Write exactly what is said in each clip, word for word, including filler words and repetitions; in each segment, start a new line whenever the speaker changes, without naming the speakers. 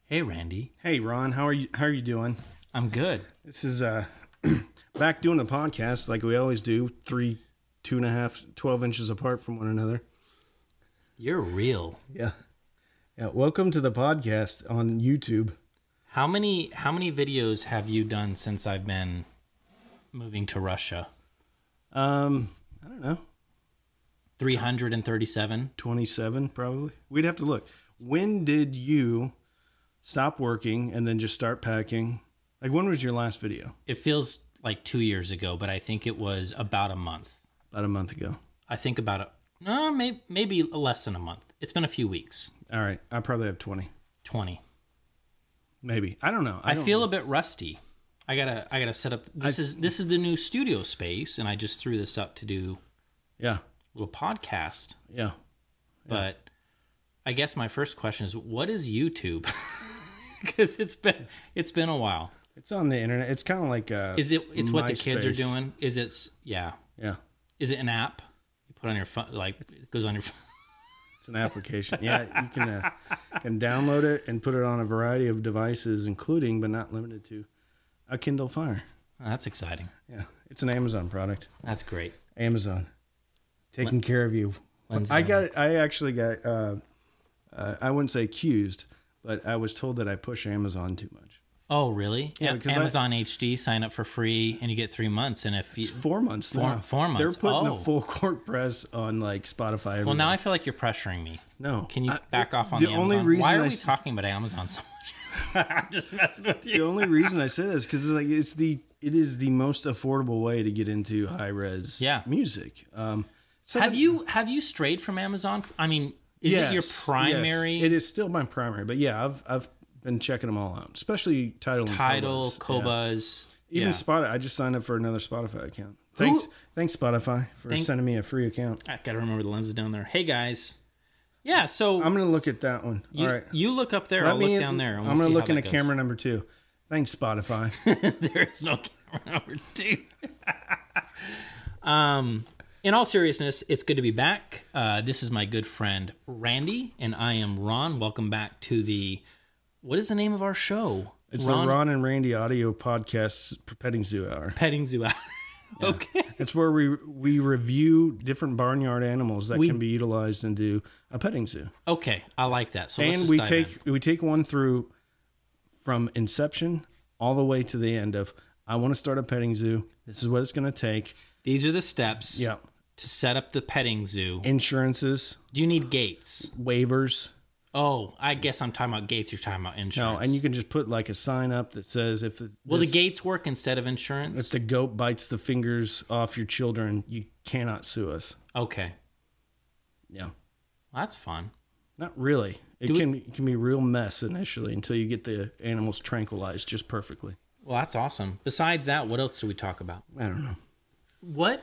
Hey, Randy.
Hey, Ron. How are you? How are you doing?
I'm good.
This is uh, back doing the podcast like we always do. Three, two and a half, twelve inches apart from one another.
You're real.
Yeah, yeah. Welcome to the podcast on YouTube.
How many how many videos have you done since I've been moving to Russia?
Um, I don't know.
three hundred thirty-seven.
twenty-seven, probably. We'd have to look. When did you stop working and then just start packing? Like, when was your last video?
It feels like two years ago, but I think it was about a month.
About a month ago.
I think about it. No, maybe, maybe less than a month. It's been a few weeks.
All right. I probably have twenty.
twenty.
Maybe. I don't know. I,
I
don't
feel
know.
a bit rusty. I gotta I gotta set up. This
I,
is this is the new studio space, and I just threw this up to do
Yeah.
a little podcast.
Yeah. Yeah.
But I guess my first question is, what is YouTube? Because it's been it's been a while.
It's on the internet. It's kind of like uh
Is it? It's what the kids are
MySpace.
doing. Is it? Yeah.
Yeah.
Is it an app you put on your phone? Like it goes on your phone.
It's an application. Yeah, you can uh, can download it and put it on a variety of devices, including but not limited to a Kindle Fire.
Oh, that's exciting.
Yeah, it's an Amazon product.
That's great.
Amazon taking care of you.
When's
I
that?
got. I actually got. Uh, uh, I wouldn't say accused, but I was told that I push Amazon too much.
Oh, really?
Yeah,
A-
because I-
Amazon H D, sign up for free, and you get three months. And if you,
It's four months
Four-
now.
four months.
They're putting
Oh.
the full court press on like Spotify.
well,
everywhere.
now I feel like you're pressuring me.
no.
Can you
I-
back off on
the
the,
only
Amazon?
reason
Why are
I
we
s-
talking about Amazon so much? I'm just messing with
The
you.
only reason I say this because like it's the it is the most affordable way to get into high res
Yeah.
music. Um, so
Have
that-
you have you strayed from Amazon? I mean, is it your
Yes,
primary?
yes. It is still my primary, but yeah, I've I've been checking them all out, especially Tidal, and
Tidal,
Qobuz.
Qobuz.
Yeah. Even
yeah.
Spotify. I just signed up for another Spotify account. Thanks, thanks Spotify for
Thank-
sending me a free account.
I gotta remember the lenses down there. Hey guys, yeah. So
I'm gonna look at that one.
you,
all right,
you look up there.
Let
I'll
me-
look down there. And we'll
I'm gonna
see
look
how
into
that goes.
camera number two. Thanks Spotify.
There is no camera number two. um, in all seriousness, it's good to be back. Uh, this is my good friend Randy, and I am Ron. Welcome back to the. What is the name of our show?
It's the Ron and Randy audio podcast Petting Zoo Hour.
Petting Zoo Hour. Okay.
It's where we we review different barnyard animals that
We-
can be utilized into a petting zoo,
Okay, I like that. So let's
and
just
we
dive
take
in.
we take one through from inception all the way to the end of I want to start a petting zoo. This is what it's going to take.
These are the steps
Yeah,
to set up the petting zoo.
insurances,
Do you need gates?
waivers.
Oh, I guess I'm talking about gates. You're talking about insurance.
No, and you can just put like a sign up that says if the
Will
this-
the gates work instead of insurance?
if the goat bites the fingers off your children, you cannot sue us.
Okay,
Yeah,
well, that's fun.
not really. It
Do we-
can it can be a real mess initially until you get the animals tranquilized just perfectly.
Well, that's awesome. Besides that, what else do we talk about?
I don't know.
What?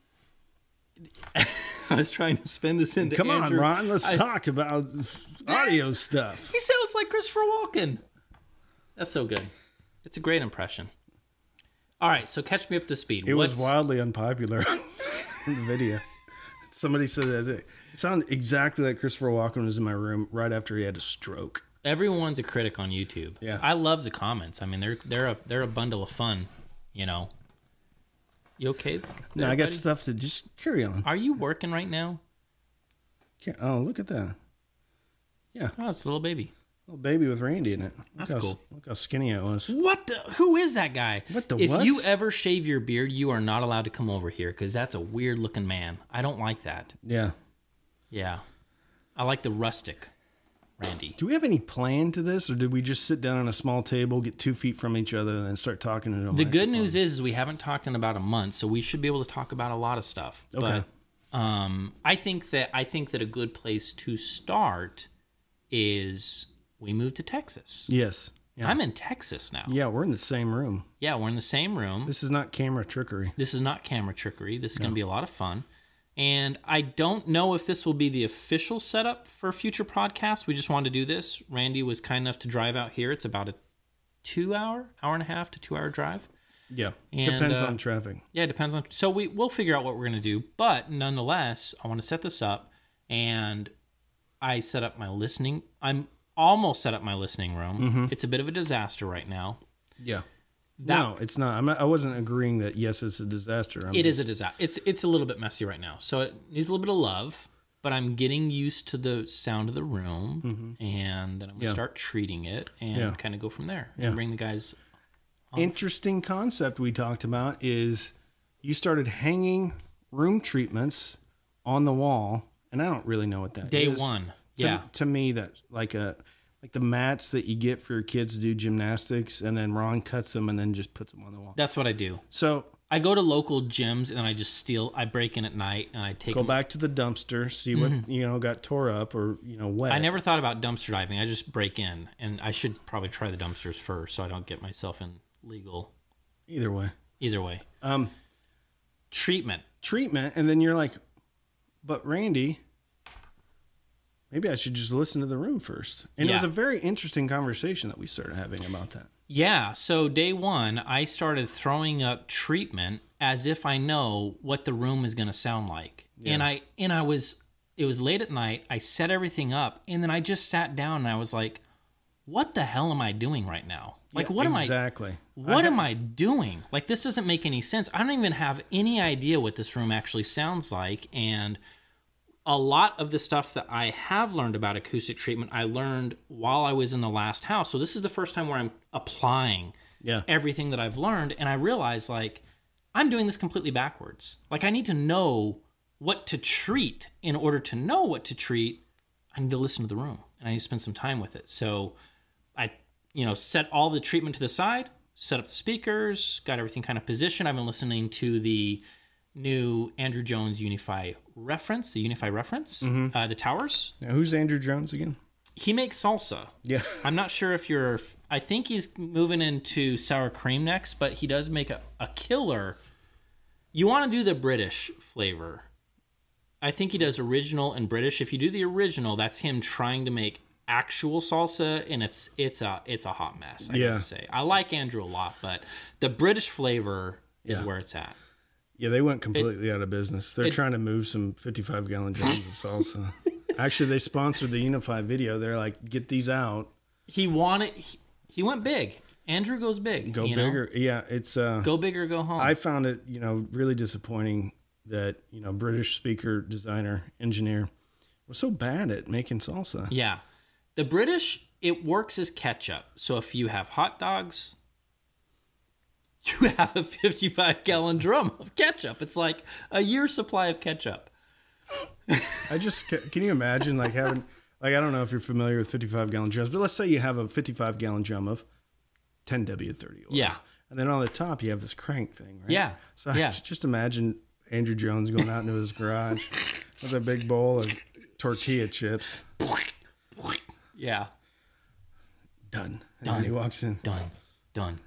I was trying to spin this into
Come on,
Andrew.
Ron. Let's
I-
talk about audio stuff.
He sounds like Christopher Walken. That's so good. It's a great impression. All right, so catch me up to speed.
It
What's,
was wildly unpopular in the video. Somebody said it, it sounded exactly like Christopher Walken was in my room right after he had a stroke.
Everyone's a critic on YouTube.
Yeah.
I love the comments. I mean, they're they're a they're a bundle of fun. You know. You okay?
No,
there,
I got
buddy?
stuff to just carry on.
Are you working right now?
Ca- Oh, look at that.
Oh, it's a little baby.
Little baby with Randy in it. Look
That's
how,
cool.
Look how skinny I was.
What the? Who is that guy?
What the
If
what?
you ever shave your beard, you are not allowed to come over here because that's a weird looking man. I don't like that.
Yeah.
Yeah, I like the rustic, Randy.
Do we have any plan to this, or did we just sit down on a small table, get two feet from each other, and then start talking into a
The good
microphone?
news is, is we haven't talked in about a month, so we should be able to talk about a lot of stuff.
Okay.
But um, I think that I think that a good place to start is we moved to Texas.
Yes. Yeah.
I'm in Texas now.
Yeah, we're in the same room.
Yeah, we're in the same room.
This is not camera trickery.
This is not camera trickery. This is going to be a lot of fun. And I don't know if this will be the official setup for future podcasts. We just wanted to do this. Randy was kind enough to drive out here. It's about a two hour, hour and a half to two hour drive.
Yeah.
And,
Depends
uh,
on traffic.
Yeah, it depends on. So we, we'll figure out what we're going to do. But nonetheless, I want to set this up. And I set up my listening. I'm almost set up my listening room. Mm-hmm. It's a bit of a disaster right now.
Yeah.
That,
no, it's not. I'm not. I wasn't agreeing that, yes, it's a disaster. I'm
it
just,
is a disaster. It's, it's a little bit messy right now. So it needs a little bit of love, but I'm getting used to the sound of the room, mm-hmm. and then I'm going to yeah. start treating it and yeah. kind of go from there and
yeah.
bring the guys on.
Interesting concept we talked about is you started hanging room treatments on the wall, and I don't really know what that
Day
is.
Day one.
To,
yeah.
To me, that's like a like the mats that you get for your kids to do gymnastics, and then Ron cuts them and then just puts them on the wall.
That's what I do.
So
I go to local gyms and I just steal. I break in at night and I take.
Go
them.
back to the dumpster, see what mm-hmm. you know got tore up or you know wet.
I never thought about dumpster diving. I just break in, and I should probably try the dumpsters first so I don't get myself in legal.
Either way.
Either way.
Um,
treatment.
Treatment, and then you're like, but Randy. Maybe I should just listen to the room first. And yeah. it was a very interesting conversation that we started having about that.
Yeah. So day one, I started throwing up treatment as if I know what the room is going to sound like. Yeah. And I and I was, it was late at night. I set everything up, and then I just sat down and I was like, what the hell am I doing right now? Like,
yeah,
what
exactly.
am I, what
I
am I doing? Like, this doesn't make any sense. I don't even have any idea what this room actually sounds like. And a lot of the stuff that I have learned about acoustic treatment, I learned while I was in the last house. So this is the first time where I'm applying
yeah.
everything that I've learned. And I realized, like, I'm doing this completely backwards. Like, I need to know what to treat. In order to know what to treat, I need to listen to the room. And I need to spend some time with it. So I, you know, set all the treatment to the side, set up the speakers, got everything kind of positioned. I've been listening to the new Andrew Jones Unify reference, the Unify reference, mm-hmm. uh, the Towers.
Now, who's Andrew Jones again?
He makes salsa.
Yeah.
I'm not sure if you're, I think he's moving into sour cream next, but he does make a, a killer. You want to do the British flavor. I think he does original and British. If you do the original, that's him trying to make actual salsa, and it's it's a it's a hot mess, I
yeah.
gotta say. I like Andrew a lot, but the British flavor is
yeah.
where it's at.
Yeah, they went completely it, out of business. They're
it,
trying to move some fifty-five gallon drums of salsa. Actually, they sponsored the Unify video. They're like, get these out.
He wanted, he, he went big. Andrew goes big.
Go
you
bigger.
Know?
Yeah, it's... Uh,
go big or go home.
I found it, you know, really disappointing that, you know, British speaker, designer, engineer was so bad at making salsa.
Yeah. The British, it works as ketchup. So if you have hot dogs, you have a fifty-five gallon drum of ketchup. It's like a year's supply of ketchup.
I just, can you imagine like having, like, I don't know if you're familiar with fifty-five gallon drums, but let's say you have a fifty-five gallon drum of ten W thirty oil.
Yeah.
And then on the top, you have this crank thing, right?
Yeah.
So
yeah.
I just imagine Andrew Jones going out into his garage with a big bowl of tortilla chips.
Yeah.
Done. And
Done.
then he walks in.
Done. Done.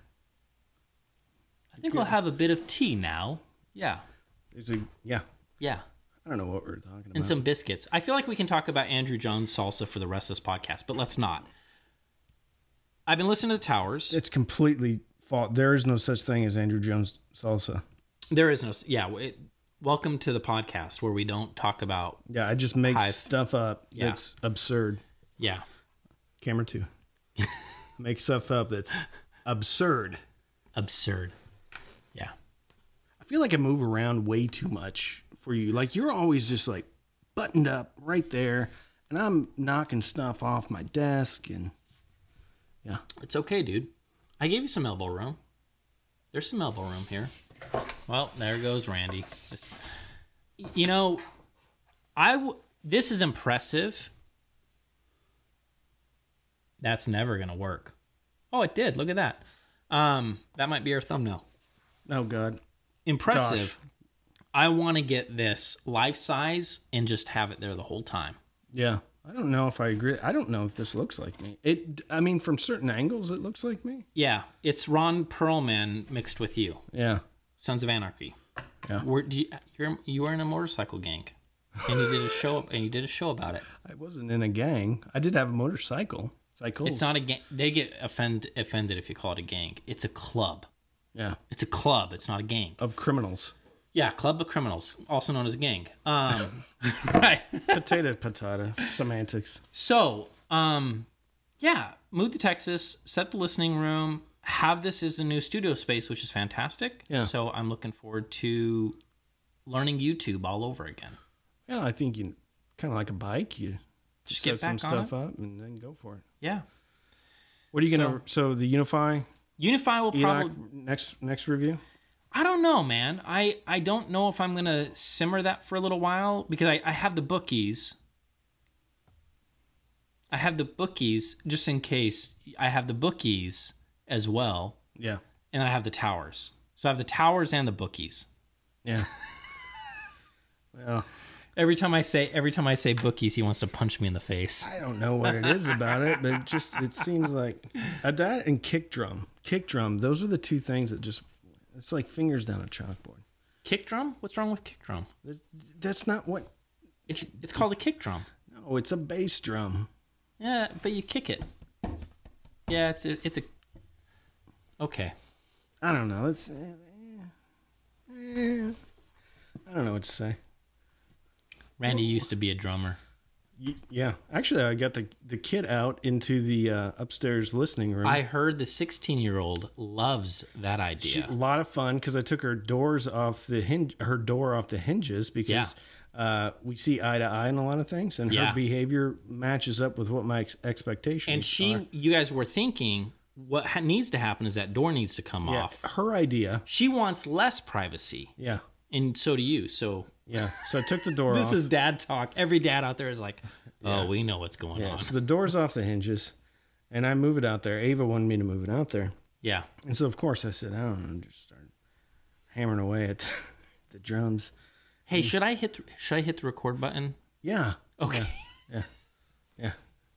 I think Good. We'll have a bit of tea now. Yeah.
Is it? Yeah.
Yeah.
I don't know what we're talking about.
And some biscuits. I feel like we can talk about Andrew Jones salsa for the rest of this podcast, but let's not. I've been listening to the Towers.
It's completely fault. There is no such thing as Andrew Jones salsa.
There is no. Yeah. It, welcome to the podcast where we don't talk about.
Yeah, I just make
hive.
stuff up
Yeah.
that's absurd.
Yeah.
Camera two. Make stuff up that's absurd.
Absurd. Yeah.
I feel like I move around way too much for you. Like, you're always just like buttoned up right there, and I'm knocking stuff off my desk, and yeah.
It's okay, dude. I gave you some elbow room. There's some elbow room here. Well, there goes Randy. It's, you know, I w- this is impressive. That's never going to work. Oh, it did. Look at that. Um, that might be our thumbnail.
Oh, God.
Impressive.
Gosh.
I want to get this life size and just have it there the whole time.
Yeah. I don't know if I agree. I don't know if this looks like me. It. I mean, from certain angles, it looks like me.
Yeah. It's Ron Perlman mixed with you.
Yeah.
Sons of Anarchy.
Yeah.
Were, do you, you're, you were in a motorcycle gang. And you did a show and you did a show about it.
I wasn't in a gang. I did have a motorcycle. Cycles.
It's not a gang. They get offend, offended if you call it a gang. It's a club.
Yeah.
It's a club. It's not a gang.
Of criminals.
Yeah, club of criminals, also known as a gang. Um, right.
Potato, potato. Semantics.
So, um, Yeah, move to Texas, set the listening room, have this as a new studio space, which is fantastic.
Yeah.
So I'm looking forward to learning YouTube all over again.
Yeah, I think you kind of like a bike. You
Just
set
get back
some
on
stuff up and then go for it.
Yeah.
What are you gonna? So the Unify,
Unify will
E L A C
probably...
next next review.
I don't know, man. I, I don't know if I'm going to simmer that for a little while because I, I have the bookies. I have the bookies just in case. I have the bookies as well.
Yeah.
And I have the towers. So I have the towers and the bookies.
Yeah. Well,
Every time I say every time I say bookies, he wants to punch me in the face.
I don't know what it is about it, but it just it seems like uh, that and kick drum. Kick drum. Those are the two things that just it's like fingers down a chalkboard.
Kick drum? What's wrong with kick drum?
That's not what.
It's it's called a kick drum.
No, it's a bass drum.
Yeah, but you kick it. Yeah, it's a, it's a. Okay.
I don't know. It's. eh, eh, I don't know what to say.
Randy used to be a drummer.
Y- Yeah, actually, I got the the kid out into the uh, upstairs listening room.
I heard the sixteen-year-old loves that
She-
idea.
a lot of fun because I took her doors off the hinge, her door off the hinges because uh, we see eye to eye in a lot of things, and
Yeah.
her behavior matches up with what my ex- expectations.
And she,
are.
you guys were thinking, what ha- needs to happen is that door needs to come
Yeah,
off.
her idea.
She wants less privacy,
Yeah,
and so do you. So
yeah. So I took the door
this
off.
is dad talk. Every dad out there is like, oh, we know what's going
yeah,
on.
so the door's off the hinges, and I move it out there. Ava wanted me to move it out there,
Yeah.
and so of course I sit down and just started hammering away at the drums.
Hey, should I hit? Should I hit the record button?
Yeah.
Okay.
Yeah. Yeah.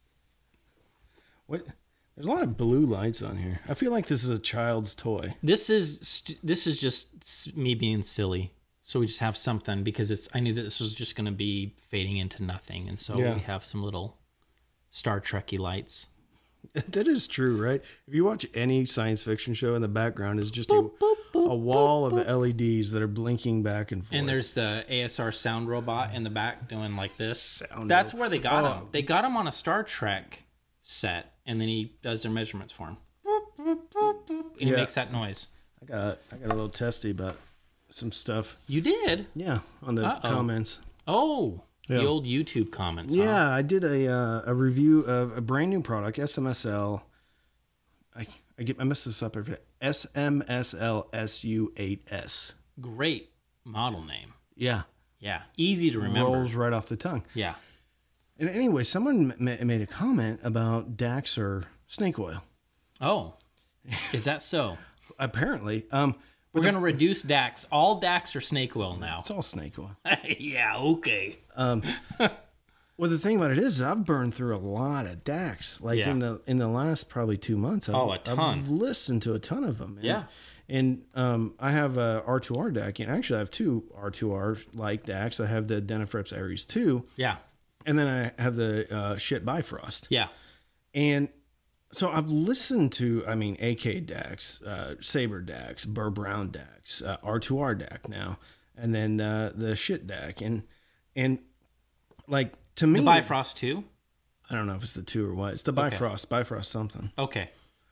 What? There's a lot of blue lights on here. I feel like this is a child's toy.
This is st- this is just s- me being silly. So we just have something because it's. I knew that this was just going to be fading into nothing, and so
Yeah.
we have some little Star Trekky lights.
That is true, right? If you watch any science fiction show, in the background is just a, a wall of L E Ds that are blinking back and forth.
And there's the A S R sound robot in the back doing like this.
Sound
That's
ro-
where they got
Oh.
him. They got him on a Star Trek set, and then he does their measurements for him. And he
Yeah.
makes that noise.
I got I got a little testy about some stuff.
You did?
Yeah, on the
Uh-oh.
comments.
Oh,
Yeah.
the old YouTube comments. Huh?
Yeah, I did a uh, a review of a brand new product, S M S L. I I get I mess this up every S M S L S U eight S.
Great model name.
Yeah,
Yeah, easy to remember.
rolls right off the tongue.
Yeah.
And anyway, someone ma- made a comment about Dax or snake oil.
Oh, is that so?
Apparently, um,
We're going to reduce Dax. All Dax are snake oil now.
it's all snake oil.
Yeah, okay.
Well, the thing about it is, I've burned through a lot of Dax. Like
Yeah.
in the in the last probably two months. I've,
Oh, a ton.
I've listened to a ton of them. And,
Yeah.
And um, I have a R two R D A C, and actually I have two R two R like D A Cs. I have the Denafreps Aries two,
Yeah.
and then I have the uh, shit Bifrost.
Yeah.
And so I've listened to, I mean, A K D A X, uh, Saber D A X, Burr Brown D A X, uh, R two R D A C now, and then uh, the shit D A C. And, and like, to me,
The Bifrost too?
I don't know if it's the two or what. It's the
Okay.
Bifrost, Bifrost something.
Okay.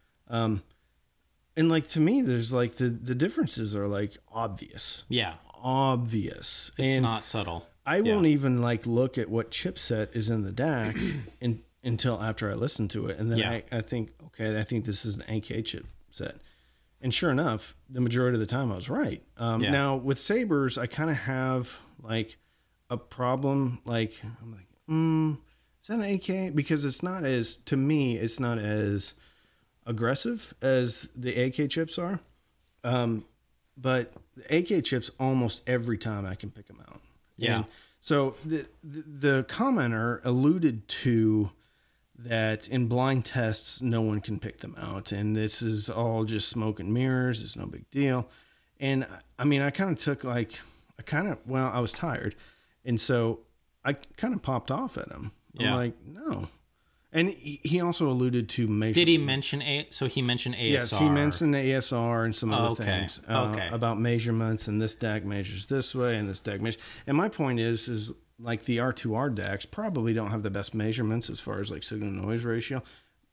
And like, to me, there's like, the, the differences are like obvious.
Yeah.
Obvious.
It's
and
not subtle.
I
Yeah.
won't even like look at what chipset is in the D A C in, until after I listen to it. And then
Yeah.
I, I think, okay, I think this is an A K chipset. And sure enough, the majority of the time I was right. Um,
Yeah.
Now with Sabres, I kind of have like a problem. Like, I'm like, mm, is that an A K? Because it's not as, to me, it's not as aggressive as the A K chips are. Um, but the A K chips, almost every time I can pick them out.
Yeah.
And so the, the the commenter alluded to that in blind tests, no one can pick them out, and this is all just smoke and mirrors. It's no big deal. And I mean, I kind of took like, I kind of, well, I was tired, and so I kind of popped off at him. I'm
Yeah.
like, no. And he he also alluded to measure.
Did he mention A? So he mentioned A S R.
Yes, he mentioned the A S R and some other
Okay.
things uh,
Okay.
about measurements, and this D A C measures this way, and this D A C measures. And my point is, is like the R two R D A Cs probably don't have the best measurements as far as like signal to noise ratio.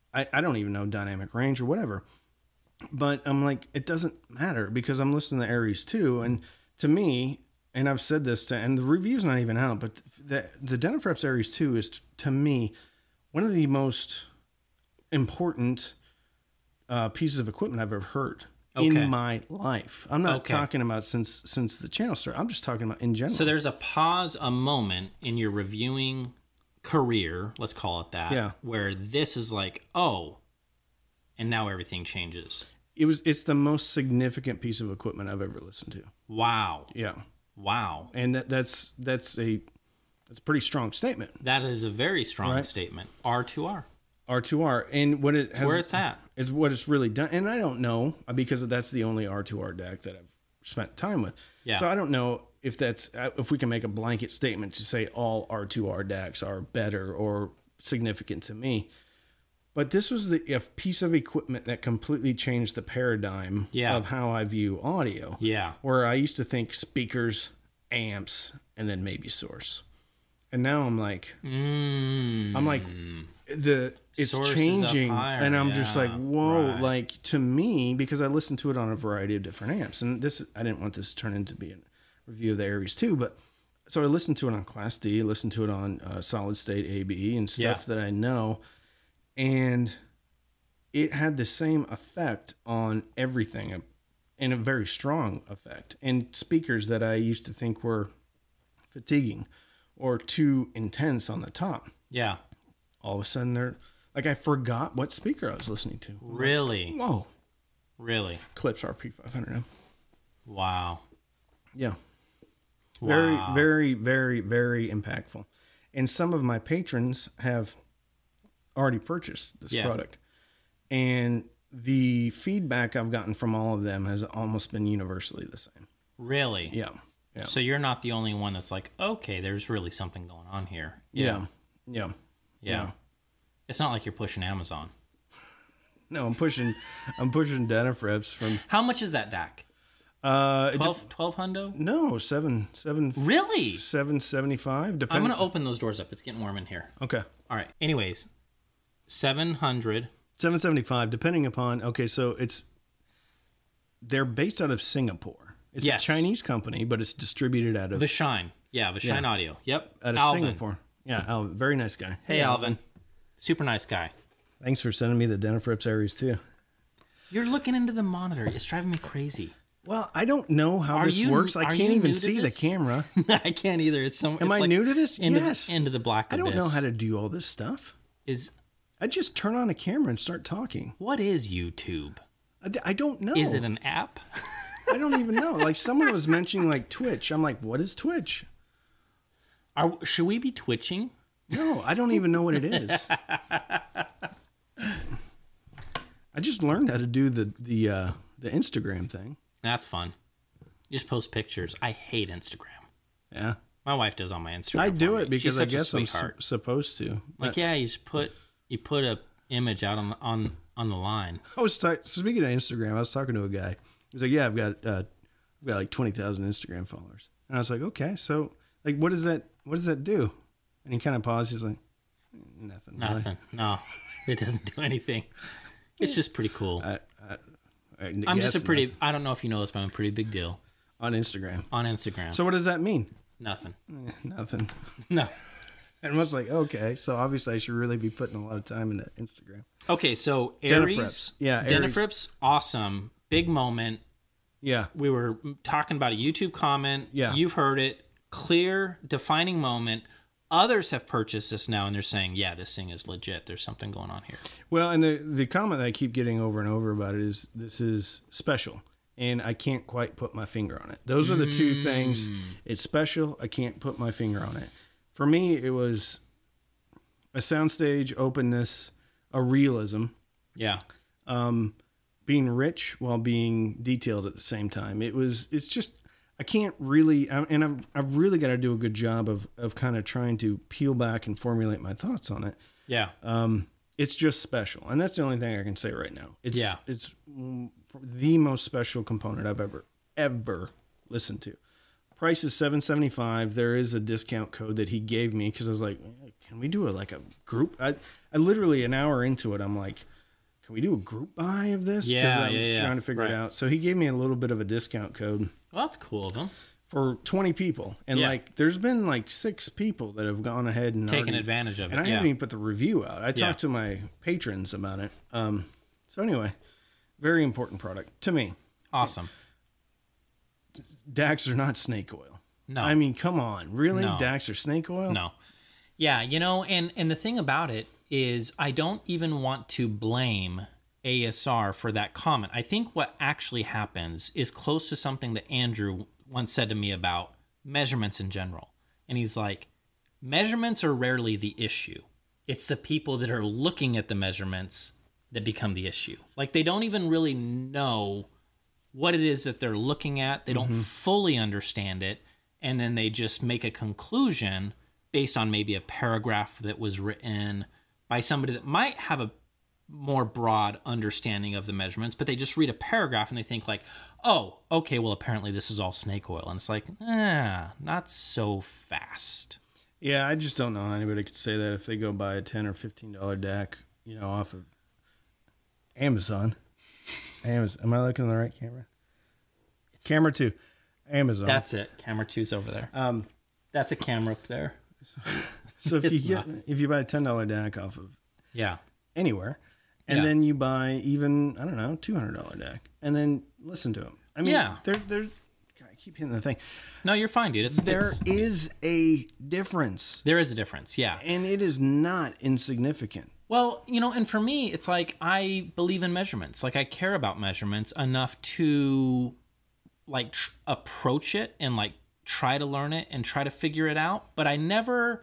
I, I don't even know dynamic range or whatever. But I'm like, it doesn't matter because I'm listening to Aries two. And to me, and I've said this to, and the review's not even out, but the, the Denafreps Aries two is, to me, one of the most important uh, pieces of equipment I've ever heard okay. in my life. I'm not okay. talking about since since the channel started. I'm just talking about in general.
So there's a pause, a moment in your reviewing career, let's call it that,
yeah.
where this is like, oh, and now everything changes.
It was. It's the most significant piece of equipment I've ever listened to.
Wow.
Yeah.
Wow.
And that, that's that's a that's a pretty strong statement.
That is a very strong right? statement. R two R.
R two R, and what it
it's
has,
where it's at.
It's what it's really done. And I don't know because that's the only R two R D A C that I've spent time with. Yeah. So I don't know if that's if we can make a blanket statement to say all R two R D A Cs are better or significant to me. But this was the a piece of equipment that completely changed the paradigm
yeah.
of how I view audio.
Yeah.
Where I used to think speakers, amps, and then maybe source. And now I'm like,
mm.
I'm like, the it's source changing, and I'm yeah. just like, whoa! Right. Like to me, because I listened to it on a variety of different amps, and this I didn't want this to turn into be a review of the Aries two, but so I listened to it on Class D, listened to it on uh, Solid State A B, and stuff yeah. that I know. And it had the same effect on everything, and a very strong effect. And speakers that I used to think were fatiguing or too intense on the top.
Yeah.
All of a sudden, they're like, I forgot what speaker I was listening to.
Really?
Like, whoa.
Really?
Klipsch R P five hundred M.
Wow.
Yeah.
Wow.
Very, very, very, very impactful. And some of my patrons have already purchased this yeah. product, and the feedback I've gotten from all of them has almost been universally the same.
Really?
Yeah. Yeah.
So you're not the only one that's like, okay, there's really something going on here.
Yeah. Yeah.
Yeah. yeah. It's not like you're pushing Amazon.
No, I'm pushing, I'm pushing Denafreps from.
How much is that D A C?
Uh,
twelve, twelve hundo?
No, seven, seven.
Really?
Seven seventy five.
I'm gonna open those doors up. It's getting warm in here.
Okay.
All right. Anyways, seven hundred.
Seven seventy five, depending upon. Okay, so it's. They're based out of Singapore. It's yes. a Chinese company, but it's distributed out of
Vishine. Yeah, Vishine yeah. Audio. Yep.
Out of
Alvin.
Singapore. Yeah, Alvin. Very nice guy.
Hey, hey Alvin. Alvin. Super nice guy.
Thanks for sending me the Denafreps Aries too.
You're looking into the monitor. It's driving me crazy.
Well, I don't know how
are
this
you,
works. I can't even see
this?
the camera.
I can't either. It's so.
Am
it's
I
like
new to this?
Into,
yes.
Into the black abyss.
I don't know how to do all this stuff.
Is
I just turn on a camera and start talking.
What is YouTube?
I, I don't know.
Is it an app?
I don't even know. Like someone was mentioning like Twitch. I'm like, what is Twitch?
Are should we be twitching?
No, I don't even know what it is. I just learned how to do the the uh, the Instagram thing.
That's fun. You just post pictures. I hate Instagram.
Yeah.
My wife does on my Instagram.
I do
me.
it because
She's
I
such
guess I'm su- supposed to.
Like,
but,
yeah, you just put you put a image out on on on the line.
I was ta- speaking of Instagram. I was talking to a guy. He was like, "Yeah, I've got uh, I've got like twenty thousand Instagram followers." And I was like, "Okay, so like, what does that what does that do?" And he kind of paused. He's like, "Nothing.
Nothing.
Really.
No, it doesn't do anything. It's just pretty cool."
I, I, I
I'm just a pretty. Nothing. I don't know if you know this, but I'm a pretty big deal
on Instagram.
On Instagram.
So what does that mean?
Nothing.
Eh, nothing.
No.
And I was like, okay, so obviously I should really be putting a lot of time into Instagram.
Okay, so Aries,
Denafreps. Yeah,
Denafreps, awesome, big moment.
Yeah,
we were talking about a YouTube comment.
Yeah,
you've heard it. Clear, defining moment. Others have purchased this now, and they're saying, "Yeah, this thing is legit. There's something going on here."
Well, and the the comment that I keep getting over and over about it is, "This is special." And I can't quite put my finger on it. Those are the two mm. things. It's special. I can't put my finger on it. For me, it was a soundstage openness, a realism.
Yeah.
Um, being rich while being detailed at the same time. It was. It's just. I can't really. And I've I've really got to do a good job of of kind of trying to peel back and formulate my thoughts on it.
Yeah.
Um, it's just special, and that's the only thing I can say right now. It's,
yeah.
It's the most special component I've ever, ever listened to. Price is seven seventy-five. There is a discount code that he gave me because I was like, can we do a, like a group? I, I literally an hour into it, I'm like, can we do a group buy of this?
Yeah,
I'm
yeah, yeah.
trying to figure
right.
it out. So he gave me a little bit of a discount code.
Well, that's cool of him.
For twenty people. And
yeah.
like, there's been like six people that have gone ahead and
taken
already,
advantage of it.
And I
yeah.
haven't even put the review out. I talked
yeah.
to my patrons about it. Um, so anyway, very important product to me.
Awesome.
D A Cs are not snake oil.
No.
I mean, come on. Really?
No.
D A Cs are snake oil?
No. Yeah, you know, and, and the thing about it is I don't even want to blame A S R for that comment. I think what actually happens is close to something that Andrew once said to me about measurements in general. And he's like, measurements are rarely the issue. It's the people that are looking at the measurements that become the issue. Like, they don't even really know what it is that they're looking at. They don't mm-hmm. fully understand it. And then they just make a conclusion based on maybe a paragraph that was written by somebody that might have a more broad understanding of the measurements, but they just read a paragraph and they think like, oh, okay, well, apparently this is all snake oil. And it's like, ah, not so fast.
Yeah, I just don't know how anybody could say that if they go buy a ten or fifteen dollar D A C, you know, off of Amazon. Amazon. Am I looking at the right camera? It's, camera two. Amazon.
That's it. Camera two's over there. Um, That's a camera up there.
So if you get not. if you buy a ten dollar D A C off of
yeah
anywhere, and yeah. then you buy even, I don't know, two hundred dollar D A C, and then listen to them. I mean,
yeah.
they're they're. I keep hitting the thing.
No, you're fine, dude. It's,
there
it's,
is a difference.
There is a difference, yeah.
And it is not insignificant.
Well, you know, and for me, it's like I believe in measurements. Like, I care about measurements enough to, like, tr- approach it and, like, try to learn it and try to figure it out. But I never,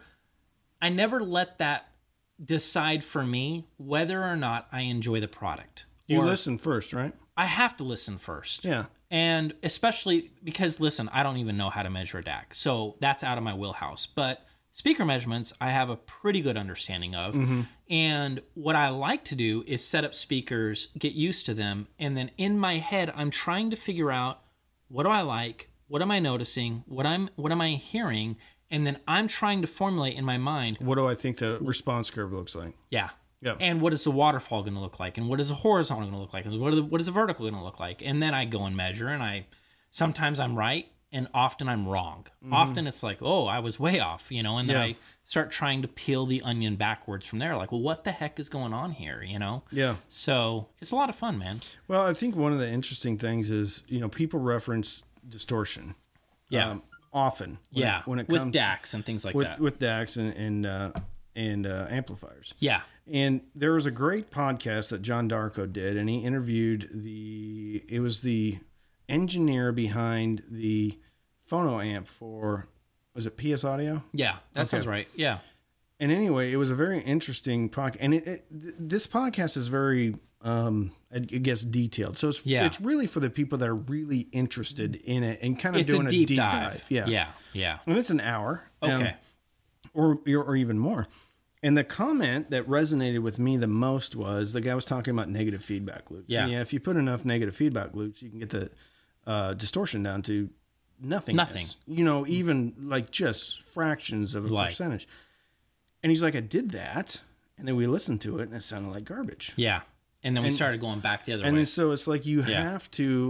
I never let that decide for me whether or not I enjoy the product.
You
or,
listen first, right?
I have to listen first.
Yeah.
And especially because, listen, I don't even know how to measure a D A C. So that's out of my wheelhouse. But speaker measurements, I have a pretty good understanding of. Mm-hmm. And what I like to do is set up speakers, get used to them. And then in my head, I'm trying to figure out, what do I like? What am I noticing? What I'm, what am I hearing? And then I'm trying to formulate in my mind,
what do I think the response curve looks like?
Yeah.
Yeah.
And what is the waterfall going to look like? And what is a horizontal going to look like? And what, are the, what is the vertical going to look like? And then I go and measure, and I sometimes I'm right, and often I'm wrong. Mm-hmm. Often it's like, oh, I was way off, you know, and then yeah. I start trying to peel the onion backwards from there. Like, well, what the heck is going on here, you know?
Yeah.
So it's a lot of fun, man.
Well, I think one of the interesting things is, you know, people reference distortion.
Yeah.
Um, often. When
yeah.
It, when it
with
comes
D A Cs and things like
with,
that.
With D A Cs and, and, uh, and uh, amplifiers.
Yeah.
And there was a great podcast that John Darko did, and he interviewed the, it was the engineer behind the phono amp for, was it P S Audio?
Yeah, that okay. sounds right. Yeah.
And anyway, it was a very interesting podcast. And it, it, this podcast is very, um, I guess, detailed. So it's, yeah. it's really for the people that are really interested in it and kind of
it's
doing
a deep,
a deep
dive.
dive. Yeah.
Yeah. Yeah.
And it's an hour.
Okay.
Um, or, or even more. And the comment that resonated with me the most was the guy was talking about negative feedback loops.
Yeah.
And yeah, if you put enough negative feedback loops, you can get the uh, distortion down to nothing.
Nothing.
You know, even like just fractions of a like. percentage. And he's like, I did that. And then we listened to it and it sounded like garbage.
Yeah. And then we and, started going back the other
and
way.
And so it's like you
yeah.
have to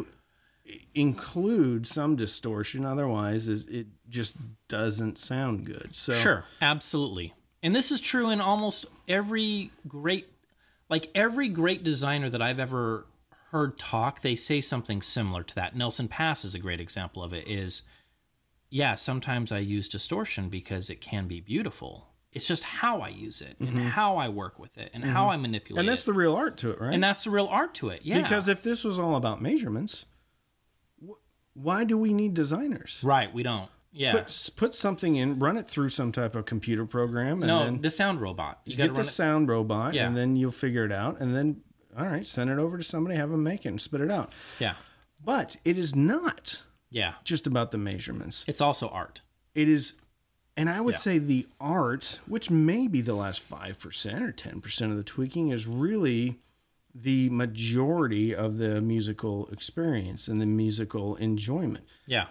include some distortion. Otherwise, it just doesn't sound good. So
Sure. Absolutely. And this is true in almost every great, like every great designer that I've ever heard talk, they say something similar to that. Nelson Pass is a great example of it is, yeah, sometimes I use distortion because it can be beautiful. It's just how I use it and mm-hmm. how I work with it and mm-hmm. how I manipulate it.
And that's
it.
the real art to it, right?
And that's the real art to it, yeah.
Because if this was all about measurements, wh- why do we need designers?
Right, we don't. Yeah.
Put, put something in, run it through some type of computer program. And
no,
then
the sound robot.
You get the sound robot,
yeah.
and then you'll figure it out. And then, all right, send it over to somebody, have them make it and spit it out.
Yeah.
But it is not
yeah.
just about the measurements.
It's also art.
It is, and I would
yeah.
say the art, which may be the last five percent or ten percent of the tweaking, is really the majority of the musical experience and the musical enjoyment.
Yeah.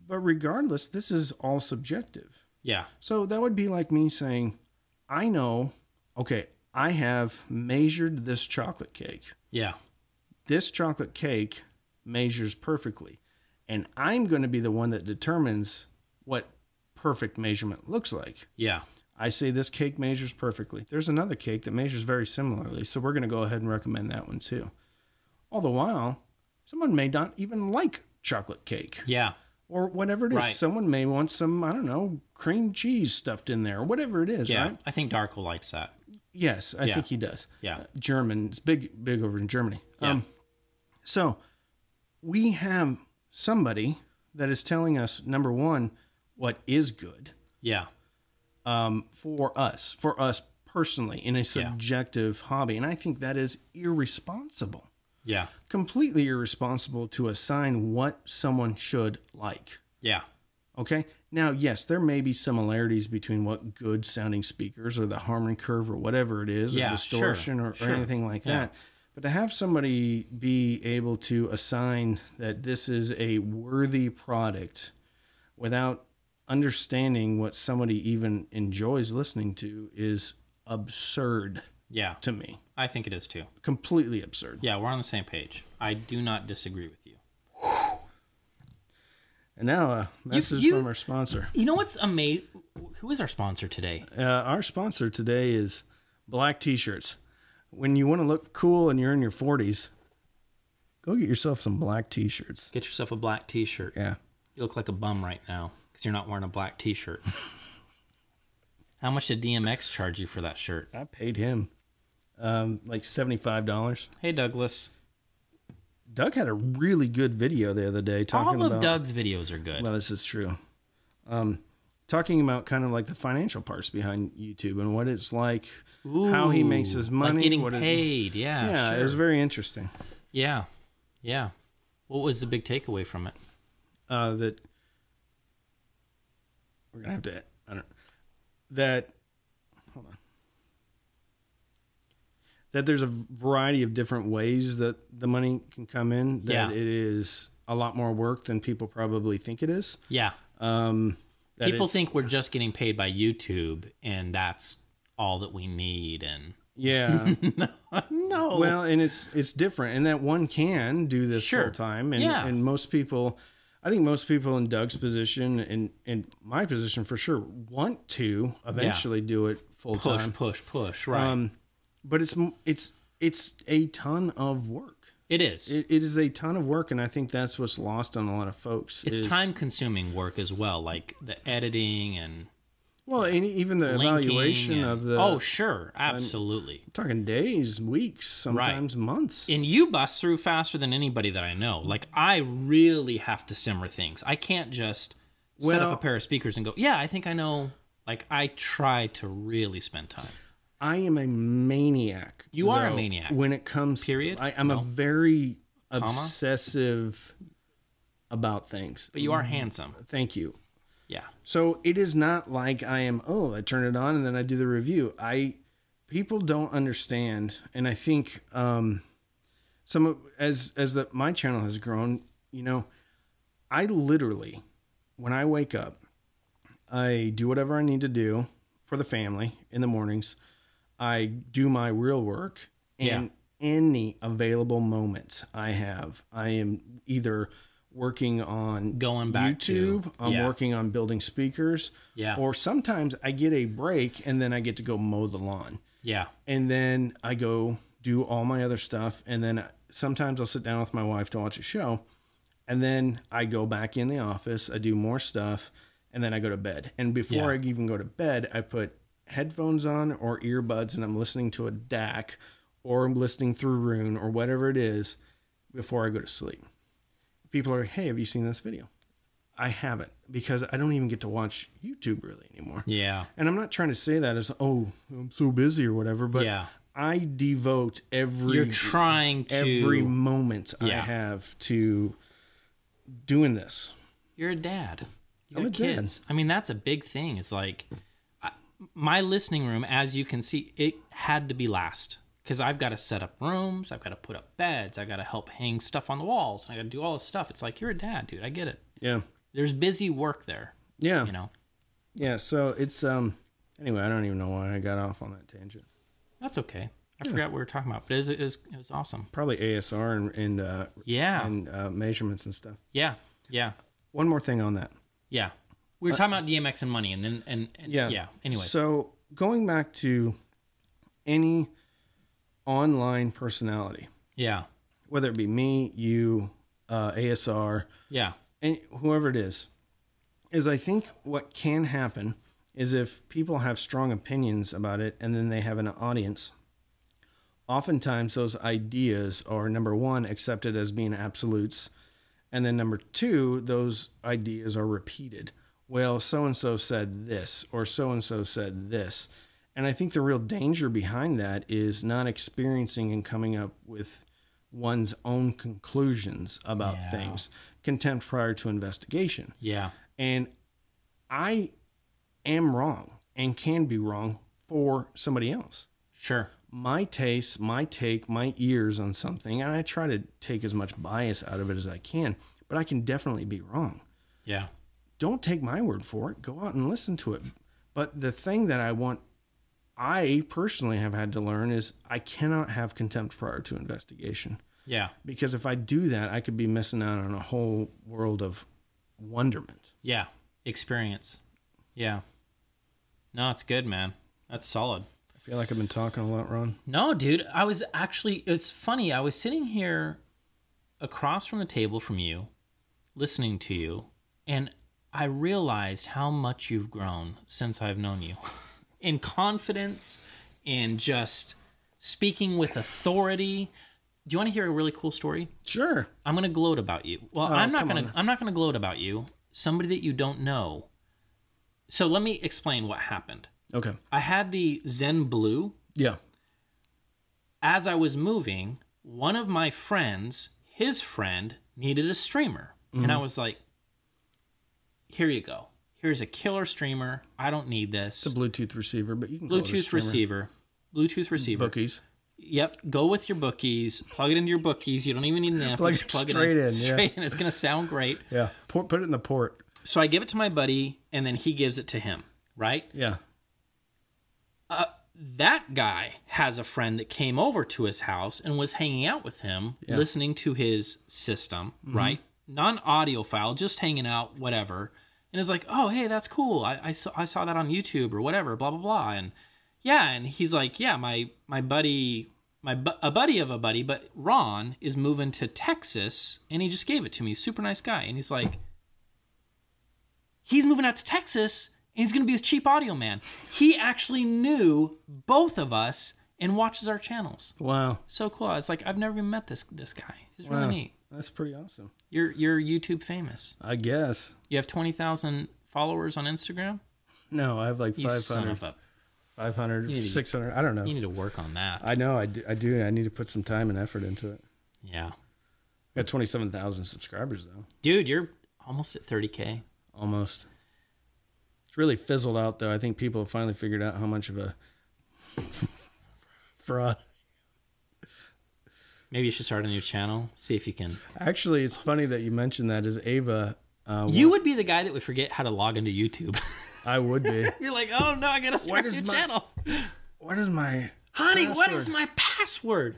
But regardless, this is all subjective.
Yeah.
So that would be like me saying, I know, okay, I have measured this chocolate cake.
Yeah.
This chocolate cake measures perfectly. And I'm going to be the one that determines what perfect measurement looks like.
Yeah.
I say this cake measures perfectly. There's another cake that measures very similarly. So we're going to go ahead and recommend that one too. All the while, someone may not even like chocolate cake.
Yeah.
Or whatever it is.
Right.
Someone may want some, I don't know, cream cheese stuffed in there, or whatever it is,
Yeah.
right?
I think Darko likes that.
Yes, I
Yeah.
think he does.
Yeah.
Uh, German. It's big, big over in Germany.
Yeah.
Um, so we have somebody that is telling us, number one, what is good
Yeah.
um, for us, for us personally, in a subjective hobby. And I think that is irresponsible.
Yeah.
Completely irresponsible to assign what someone should like.
Yeah.
Okay. Now, yes, there may be similarities between what good sounding speakers or the harmony curve or whatever it is,
Yeah,
or distortion
sure,
or, or
sure.
anything like
Yeah.
that. But to have somebody be able to assign that this is a worthy product without understanding what somebody even enjoys listening to is absurd
Yeah.
to me.
I think it is too.
Completely absurd.
Yeah, we're on the same page. I do not disagree with you.
And now a message
you-
from our sponsor.
You know what's amazing? Who is our sponsor today?
Uh, our sponsor today is Black T-shirts. When you want to look cool and you're in your forties, go get yourself some black T-shirts.
Get yourself a black t-shirt.
Yeah.
You look like a bum right now because you're not wearing a black t-shirt. How much did D M X charge you for that shirt?
I paid him um, like seventy-five dollars.
Hey, Douglas.
Doug had a really good video the other day talking
All of
about...
Doug's videos are good.
Well, this is true. Um, talking about kind of like the financial parts behind YouTube and what it's like, how he makes his
Ooh,
money.
Like getting
what is-
paid. Yeah,
yeah,
sure.
it was very interesting.
Yeah, yeah. What was the big takeaway from it?
Uh, that we're gonna have to. I don't. That hold on. That there's a variety of different ways that the money can come in. That
Yeah.
it is a lot more work than people probably think it is.
Yeah.
Um, that
People
it's-
think we're just getting paid by YouTube and that's all that we need. And
yeah.
no.
Well, and it's it's different, and that one can do this
Sure.
full time, and
Yeah.
and most people, I think most people in Doug's position and in my position for sure want to eventually do it full
push,
time.
push, push. Right.
Um, but it's it's it's a ton of work.
it is.
It, it is a ton of work, and I think that's what's lost on a lot of folks.
it's
is,
time-consuming work as well, like the editing and
Well, and even the
linking
evaluation
and-
of the.
oh, sure, absolutely.
I'm talking days, weeks, sometimes months.
And you bust through faster than anybody that I know. Like, I really have to simmer things. I can't just set
Well-
up a pair of speakers and go, yeah, I think I know. Like, I try to really spend time.
I am a maniac.
You are a
though,
maniac.
when it comes.
Period?
I, I'm
No.
a very
Comma?
obsessive about things.
But you are handsome.
Thank you.
Yeah.
So it is not like I am. Oh, I turn it on and then I do the review. I people don't understand, and I think um, some of, as as the my channel has grown, you know, I literally when I wake up, I do whatever I need to do for the family in the mornings. I do my real work, and
Yeah.
any available moment I have, I am either working on
Going back to-
YouTube, I'm
yeah.
working on building speakers,
Yeah.
or sometimes I get a break and then I get to go mow the lawn,
Yeah.
and then I go do all my other stuff, and then sometimes I'll sit down with my wife to watch a show, and then I go back in the office, I do more stuff, and then I go to bed. And before
Yeah.
I even go to bed, I put headphones on or earbuds, and I'm listening to a D A C, or I'm listening through Rune, or whatever it is, before I go to sleep. People are like, hey, have you seen this video? I haven't, because I don't even get to watch YouTube really anymore.
Yeah.
And I'm not trying to say that as, oh, I'm so busy or whatever, but
Yeah.
I devote every
You're trying to.
every moment I
Yeah.
have to doing this.
You're a dad. You
I'm
got
a dad.
kids. I mean, that's a big thing. It's like I, my listening room, as you can see, it had to be last because I've got to set up rooms. I've got to put up beds. I've got to help hang stuff on the walls. I got to do all this stuff. It's like, you're a dad, dude. I get it.
Yeah.
there's busy work there.
Yeah.
You know?
Yeah. So it's, um, anyway, I don't even know why I got off on that tangent.
That's okay. I yeah. forgot what we were talking about, but it was, it was, it was awesome.
Probably A S R and, and uh,
yeah.
and uh, measurements and stuff.
Yeah. Yeah.
One more thing on that.
Yeah. We were talking about D M X and money, and then, and, and yeah. Yeah. Anyways.
So going back to any online personality.
Yeah.
Whether it be me, you, uh, A S R.
Yeah.
And whoever it is, is I think what can happen is if people have strong opinions about it and then they have an audience, oftentimes those ideas are, number one, accepted as being absolutes. And then number two, those ideas are repeated. Well, so-and-so said this, or so-and-so said this. And I think the real danger behind that is not experiencing and coming up with one's own conclusions about yeah. things. Contempt prior to investigation.
Yeah.
And I am wrong and can be wrong for somebody else.
Sure.
My taste, my take, my ears on something, and I try to take as much bias out of it as I can, but I can definitely be wrong.
Yeah.
Don't take my word for it. Go out and listen to it. But the thing that I want, I personally have had to learn is I cannot have contempt prior to investigation.
Yeah.
Because if I do that, I could be missing out on a whole world of wonderment.
Yeah. Experience. Yeah. No, it's good, man. That's solid.
I feel like I've been talking a lot, Ron.
No, dude. I was actually, it's funny. I was sitting here across from the table from you, listening to you, and I realized how much you've grown since I've known you. In confidence, in just speaking with authority. Do you want to hear a really cool story?
Sure.
I'm going to gloat about you. Well,
Oh,
I'm not
come
going
on.
to I'm not going to gloat about you. Somebody that you don't know. So let me explain what happened.
Okay.
I had the Zen Blue.
Yeah.
As I was moving, one of my friends, his friend, needed a streamer.
Mm-hmm.
And I was like, here you go. Here's a killer streamer. I don't need this.
It's a Bluetooth receiver, but you can call it a
Bluetooth
streamer.
receiver. Bluetooth receiver.
Bookies.
Yep. Go with your bookies. Plug it into your bookies. You don't even need an amp.
Plug
You just
it
plug
straight
it in.
in,
Straight
yeah.
in. It's going to sound great.
Yeah. Port, put it in the port.
So I give it to my buddy, and then he gives it to him, right?
Yeah.
Uh, that guy has a friend that came over to his house and was hanging out with him,
Yeah.
listening to his system,
Mm-hmm.
right? Non-audiophile, just hanging out, whatever. And it's like, oh, hey, that's cool. I, I, saw, I saw that on YouTube or whatever, blah, blah, blah. And yeah, and he's like, yeah, my my buddy, my bu- a buddy of a buddy, but Ron is moving to Texas, and he just gave it to me. Super nice guy. And he's like, he's moving out to Texas, and he's going to be the cheap audio man. He actually knew both of us and watches our channels.
Wow.
So cool. I was like, I've never even met this this guy. It's
Wow.
really neat.
That's pretty awesome.
You're you're YouTube famous.
I guess.
You have twenty thousand followers on Instagram?
No, I have like
You son
five hundred.
of a...
five hundred,
You need to-
six hundred. I don't know.
You need to work on that.
I know. I do, I do. I need to put some time and effort into it.
Yeah.
I got twenty-seven thousand subscribers, though.
Dude, you're almost at thirty K.
Almost. It's really fizzled out, though. I think people have finally figured out how much of a fraud.
Maybe you should start a new channel. See if you can.
Actually, it's funny that you mentioned that. Is Ava? Uh,
You would be the guy that would forget how to log into YouTube.
I would be.
You're like, oh no, I gotta start
What
a
is
new
my-
channel.
What is my
Honey, what
password?
is my password?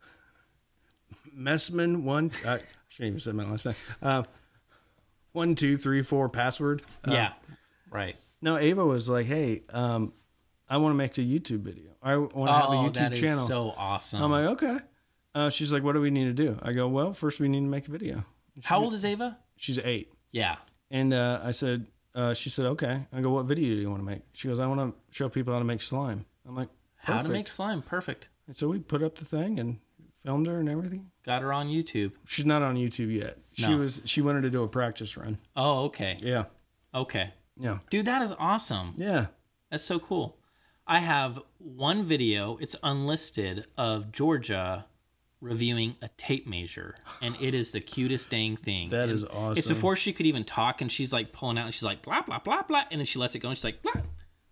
Messman one? I shouldn't even say my last name. Uh, one, two, three, four. Password. Uh,
Yeah. Right.
No, Ava was like, "Hey, um, I want to make a YouTube video. I want to have a
Oh,
YouTube
that is
channel."
so awesome.
I'm like, "Okay." Uh, she's like, "What do we need to do?" I go, "Well, first we need to make a video."
How old is Ava?
She's eight.
Yeah.
And uh, I said, uh, she said, "Okay." I go, "What video do you want to make?" She goes, "I want to show people how to make slime." I'm like,
How to
"Perfect."
make slime. Perfect.
And so we put up the thing and filmed her and everything.
Got her on YouTube.
She's not on YouTube yet. She
No.
was. She wanted to do a practice run.
Oh, okay.
Yeah.
Okay.
Yeah.
Dude, that is awesome.
Yeah.
That's so cool. I have one video, it's unlisted, of Georgia reviewing a tape measure, and it is the cutest dang thing.
That
and
is awesome.
It's before she could even talk, and she's like pulling out, and she's like, blah, blah, blah, blah, and then she lets it go, and she's like, blah.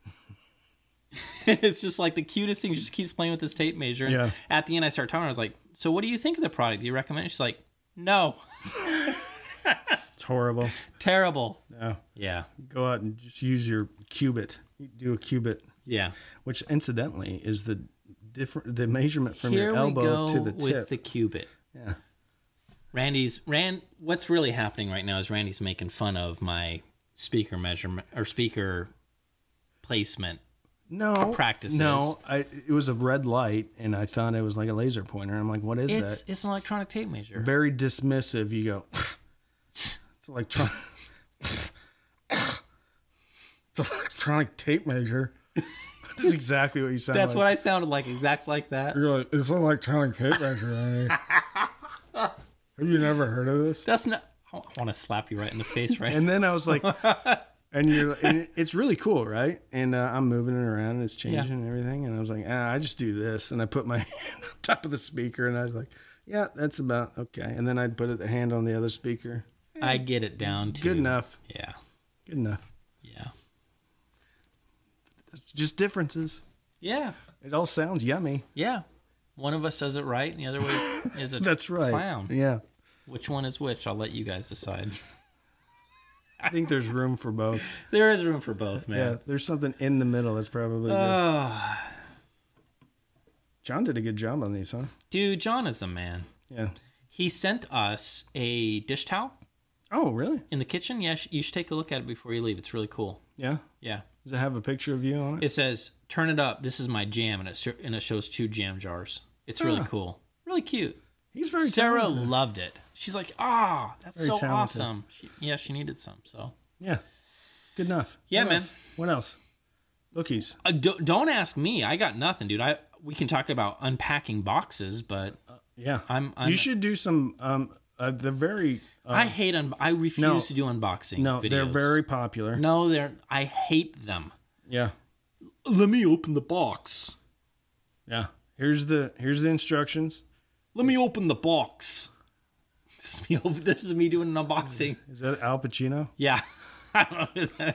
It's just like the cutest thing. She just keeps playing with this tape measure. And
Yeah.
at the end, I start talking, I was like, so what do you think of the product? Do you recommend it? She's like, no.
It's horrible.
Terrible.
No.
Yeah.
Go out and just use your cubit. Do a cubit.
Yeah.
Which, incidentally, is the different the measurement from
Here
your elbow
we go
to the tip.
with the cubit.
Yeah.
Randy's Rand. What's really happening right now is Randy's making fun of my speaker measurement or speaker placement.
No
practices.
No, I, it was a red light, and I thought it was like a laser pointer. I'm like, what is
It's
that?
it's an electronic tape measure.
Very dismissive. You go. It's electronic. It's electronic tape measure. That's exactly what you sound
That's
like.
what I sounded like, exactly like that.
You're like, it's an electronic tape measure. Have you never heard of this?
That's not. I want to slap you right in the face, right?
And then I was like, and you're, and it's really cool, right? And uh, I'm moving it around, and it's changing
Yeah.
and everything. And I was like, ah, I just do this, and I put my hand on top of the speaker, and I was like, yeah, that's about okay. And then I'd put the hand on the other speaker.
I get it down to
Good enough.
Yeah,
Good enough.
yeah,
It's just differences.
yeah,
It all sounds yummy.
yeah. One of us does it right, and the other way is a
That's right.
clown.
Yeah.
Which one is which? I'll let you guys decide.
I think there's room for both.
There is room for both,
Yeah,
man.
there's something in the middle that's probably good.
Oh,
John did a good job on these, huh?
dude, John is the man.
Yeah.
He sent us a dish towel
Oh, really?
in the kitchen. Yeah, you should take a look at it before you leave. It's really cool.
Yeah.
Yeah.
Does it have a picture of you on it?
It says, "Turn it up. This is my jam," and it sh- and it shows two jam jars. It's really
Huh.
cool, really cute.
He's very
Sarah
talented.
loved it. She's like, "Ah, that's
Very
so
talented.
awesome." She, yeah, she needed some. So
Yeah. Good enough.
Yeah,
What
man.
else? What else? Cookies.
uh, do, don't ask me. I got nothing, dude. I we can talk about unpacking boxes, but
Yeah.
I'm. I'm
you should do some. Um, uh, they're very. Uh,
I hate un. I refuse
no.
to do unboxing.
no,
videos.
they're very popular.
No, they're. I hate them.
Yeah.
Let me open the box.
Yeah. Here's the here's the instructions.
Let me open the box. This is me, open- this is me doing an unboxing.
Is that Al Pacino?
Yeah. I don't know.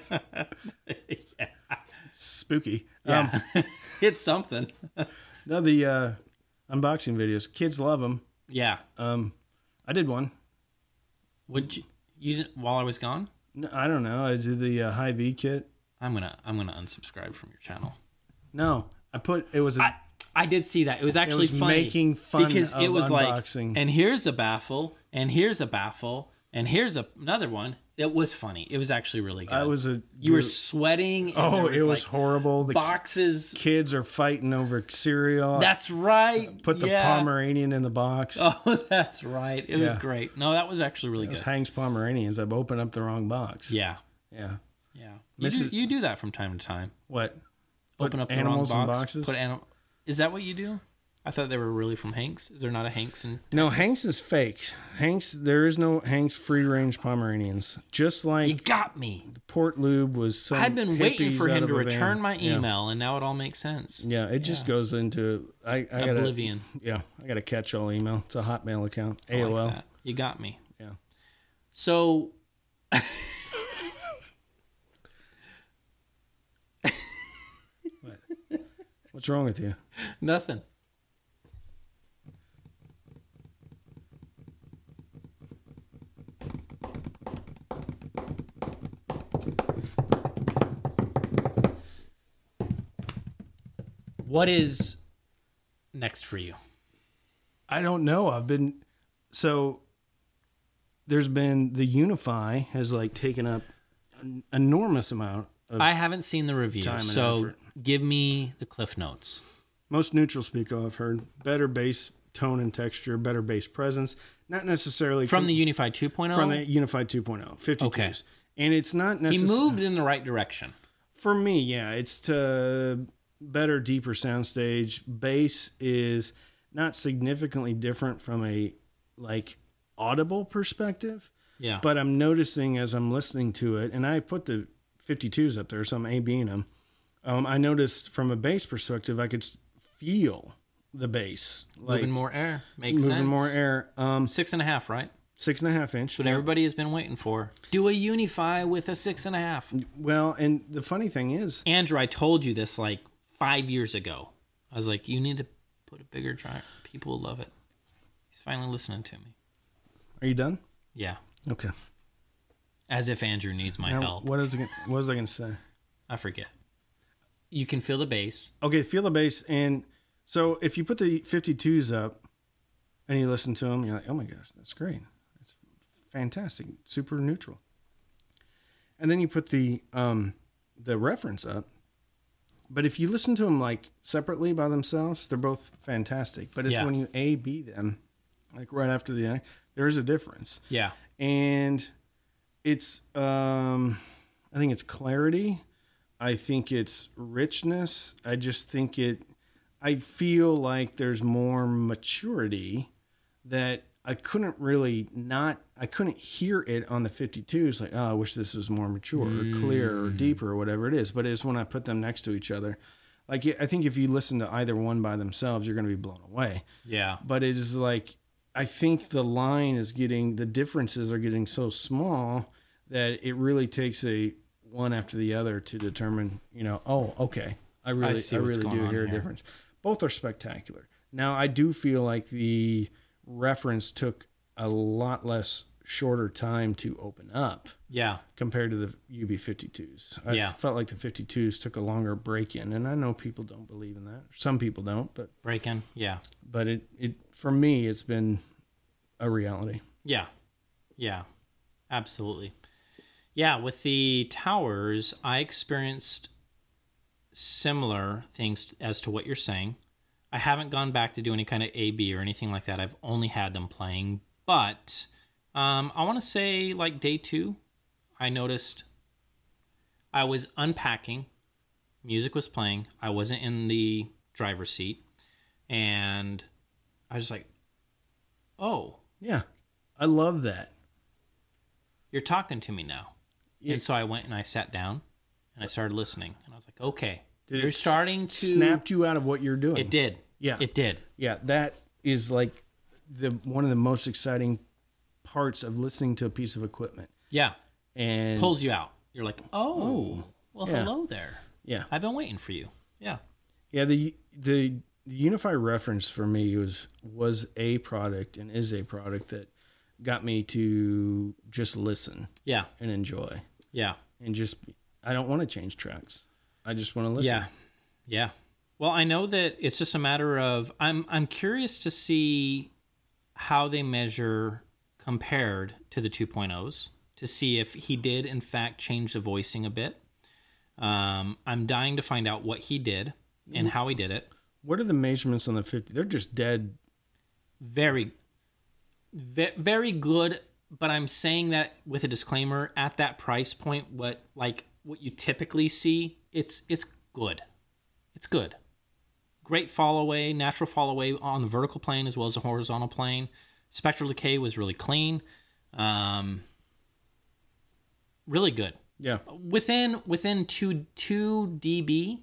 It's spooky.
Yeah.
Um,
It's something.
no, the uh, unboxing videos. Kids love them.
Yeah.
Um, I did one.
Would you? You didn't while I was gone?
No, I don't know. I did the uh, high V kit.
I'm gonna. I'm gonna unsubscribe from your channel.
No, I put it was. A,
I, I did see that. It was actually
was
funny
making fun
because it
of
was
unboxing.
like, and here's a baffle, and here's a baffle, and here's a, another one. It was funny. It was actually really good.
I was a.
You were sweating. And
Oh,
there was
it was
like
horrible. The
boxes.
kids are fighting over cereal.
That's right.
Put the
yeah.
Pomeranian in the box.
Oh, that's right. It was
Yeah.
great. No, that was actually really
It was
good.
Hank's Pomeranians. I've opened up the wrong box.
Yeah.
Yeah.
Yeah. You do,
Missus
you do that from time to time.
What?
Open
Put
up the wrong
animals in
box.
boxes?
Put anim- Is that what you do? I thought they were really from Hank's. Is there not a Hank's in
No,
Texas?
Hank's is fake. Hank's, there is no Hank's free range Pomeranians. Just like
You got me.
Port Lube was some
I've been waiting
hippies
for
out
him
of
to
a van.
return my
Yeah.
email, and now it all makes sense.
Yeah, it just goes into I, I gotta,
Oblivion.
Yeah, I got a catch-all email. It's a Hotmail account.
I like
A O L.
that. You got me.
Yeah.
So
What's wrong with you?
nothing. What is next for you?
I don't know. I've been so there's been the Unify has like taken up an enormous amount of
I haven't seen the review,
time and
so
effort.
give me the Cliff Notes.
most neutral speaker I've heard. Better bass tone and texture, better bass presence. Not necessarily
From the Unified two point oh?
from the Unified two point oh, fifty-twos.
Okay.
And it's not
He
necessarily
moved in the right direction.
for me, yeah, it's to better, deeper soundstage. Bass is not significantly different from a like audible perspective,
Yeah.
but I'm noticing as I'm listening to it, and I put the fifty-twos up there, so I'm A-Bing them. Um, I noticed from a bass perspective, I could s- feel the bass, like
moving more air. Makes
moving
sense.
more air. Um,
Six and a half, right?
six and a half inch.
That's what everybody has been waiting for. Do a Unify with a six and a half.
Well, and the funny thing is,
Andrew, I told you this like five years ago. I was like, you need to put a bigger dryer. People will love it. He's finally listening to me.
are you done?
Yeah.
Okay.
As if Andrew needs my
Now,
help.
What is it? What was I going to say?
I forget. You can feel the bass.
Okay, feel the bass. And so if you put the fifty-twos up and you listen to them, you're like, oh my gosh, that's great. It's fantastic. Super neutral. And then you put the um, the reference up. But if you listen to them like separately by themselves, they're both fantastic. But it's
Yeah.
when you A, B them, like right after the A, there is a difference.
Yeah.
And it's, um, I think it's clarity. I think it's richness. I just think it, I feel like there's more maturity that I couldn't really not, I couldn't hear it on the fifty-twos. Like, oh, I wish this was more mature or clear or deeper or whatever it is. But it's when I put them next to each other. Like, I think if you listen to either one by themselves, you're going to be blown away.
Yeah.
But it is like, I think the line is getting, the differences are getting so small that it really takes a one after the other to determine, you know, oh, okay, I really,
I
I,
see what's
really
going
do
on
hear a
here.
difference. Both are spectacular. Now, I do feel like the reference took a lot less shorter time to open up
Yeah.
compared to the U B fifty-twos. I
Yeah.
felt like the fifty-twos took a longer break in, and I know people don't believe in that. Some people don't, but
Breaking. Yeah.
but it, it for me, it's been a reality.
Yeah. Yeah. Absolutely. Yeah. With the towers, I experienced similar things as to what you're saying. I haven't gone back to do any kind of A B or anything like that. I've only had them playing. But um, I want to say, like, day two, I noticed I was unpacking. Music was playing. I wasn't in the driver's seat. And I was like, oh,
Yeah, I love that.
you're talking to me now.
Yeah.
And so I went and I sat down and I started listening. And I was like, okay,
Did
you're
it s-
starting to...
snapped you out of what you're doing.
It did.
Yeah.
It did.
Yeah, that is like the one of the most exciting parts of listening to a piece of equipment.
Yeah.
And
Pulls you out. You're like, oh,
Oh,
well,
yeah.
hello there.
yeah,
I've been waiting for you. Yeah.
yeah. The the the Unify reference for me was was a product and is a product that got me to just listen
Yeah.
and enjoy
Yeah.
and just I don't want to change tracks. I just want to listen.
Yeah. Yeah. Well, I know that it's just a matter of I'm I'm curious to see how they measure compared to the two point ohs to see if he did in fact change the voicing a bit. Um, I'm dying to find out what he did and how he did it.
What are the measurements on the fifty? They're just dead.
Very, ve- very good. But I'm saying that with a disclaimer. At that price point, what like what you typically see, it's it's good. It's good. Great fall away, natural fall away on the vertical plane as well as the horizontal plane. Spectral decay was really clean. Um, really good.
Yeah.
Within within two two dB.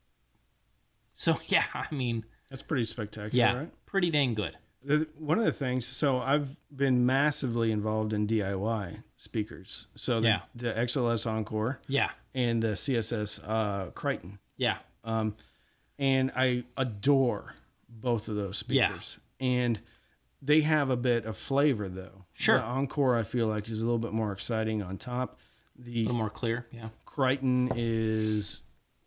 So yeah, I mean,
That's pretty spectacular,
yeah,
right?
pretty dang good.
The, one of the things, so I've been massively involved in D I Y speakers. So the,
Yeah.
the X L S Encore
Yeah,
and the C S S uh, Crichton.
yeah,
Um, and I adore both of those speakers. And they have a bit of flavor, though.
Sure.
The Encore, I feel like, is a little bit more exciting on top.
a
The
little more clear. Yeah,
Crichton is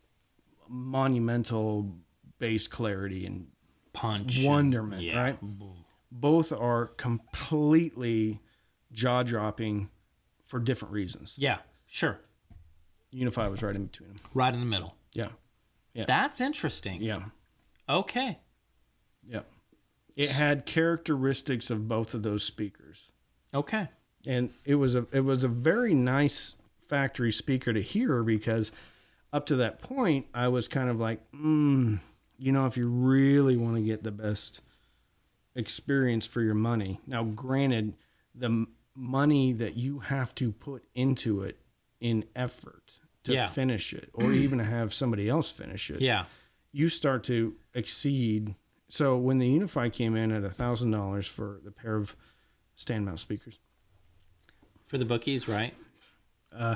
monumental bass clarity and
punch, and-
wonderment,
yeah.
right? Both are completely jaw-dropping for different reasons.
Yeah, sure.
Unify was right in between them.
Right in the middle.
Yeah,
That's interesting.
yeah,
Okay.
yeah. It had characteristics of both of those speakers,
Okay.
and it was a it was a very nice factory speaker to hear because up to that point I was kind of like, mm, you know, if you really want to get the best experience for your money. Now, granted, the m- money that you have to put into it in effort to
Yeah.
finish it, or even to have somebody else finish it,
Yeah.
you start to exceed. So when the Unify came in at a thousand dollars for the pair of stand mount speakers,
For the bookies, right?
uh,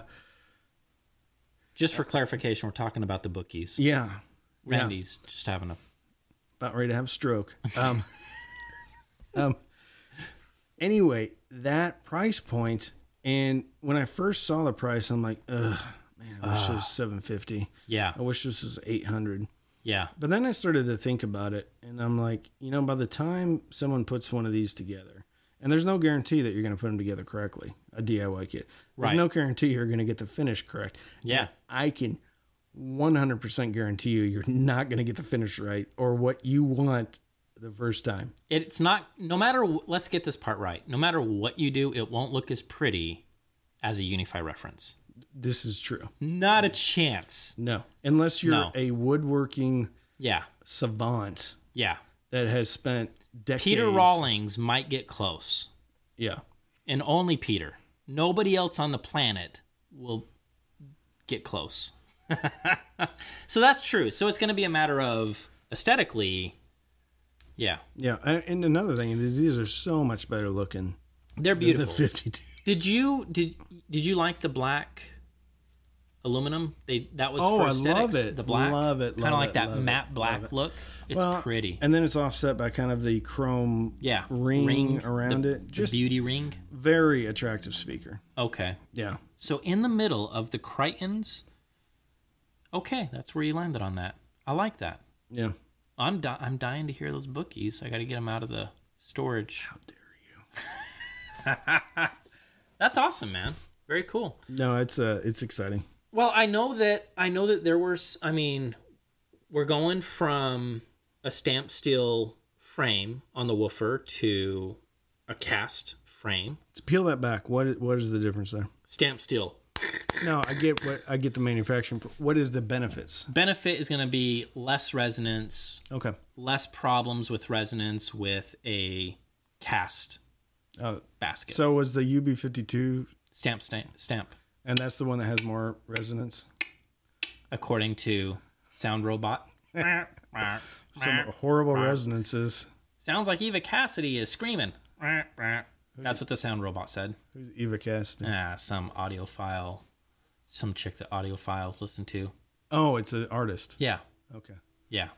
Just for clarification, we're talking about the bookies.
yeah, yeah,
Randy's just having a...
about ready to have a stroke. Um, um, anyway, that price point And when I first saw the price, I'm like, ugh, man, I wish uh, it was seven fifty.
Yeah.
I wish this was eight hundred.
Yeah.
But then I started to think about it, and I'm like, you know, by the time someone puts one of these together, and there's no guarantee that you're going to put them together correctly, a D I Y kit. There's
right.
no guarantee you're going to get the finish correct.
Yeah.
I can one hundred percent guarantee you you're not going to get the finish right or what you want the first time.
It's not, no matter, let's get this part right. No matter what you do, it won't look as pretty as a Unify reference.
This is true.
Not a chance.
No. Unless you're
No.
a woodworking
Yeah.
savant
Yeah.
that has spent decades.
Peter Rawlings might get close.
Yeah.
And only Peter. Nobody else on the planet will get close. So that's true. So it's going to be a matter of aesthetically, yeah.
Yeah. And another thing is these are so much better looking.
They're beautiful.
The fifty-two.
Did you did did you like the black aluminum? They that was
oh,
for aesthetics.
I love it.
The black,
love it.
Kind of like
it,
that matte
it,
black look. It's
well,
pretty.
And then it's offset by kind of the chrome
yeah
ring, ring around
the,
it. Just
the beauty ring.
Very attractive speaker.
Okay.
Yeah.
So in the middle of the Crichtons. Okay, that's where you landed on that. I like that.
Yeah.
I'm di- I'm dying to hear those bookies. I got to get them out of the storage.
How dare you?
That's awesome, man. Very cool.
No, it's uh, it's exciting.
Well, I know that I know that there was. I mean, we're going from a stamped steel frame on the woofer to a cast frame.
Let's peel that back. What what is the difference there?
Stamped steel.
No, I get what I get the manufacturing. What is the benefits?
Benefit is going to be less resonance.
Okay.
Less problems with resonance with a cast
uh,
basket.
So was the U B fifty-two
stamp stamp stamp,
and that's the one that has more resonance,
according to Sound Robot.
Some horrible resonances.
Sounds like Eva Cassidy is screaming. That's what the Sound Robot said.
Who's Eva Cassidy?
Ah, some audiophile, some chick that audiophiles listen to.
Oh, it's an artist.
Yeah.
Okay.
Yeah.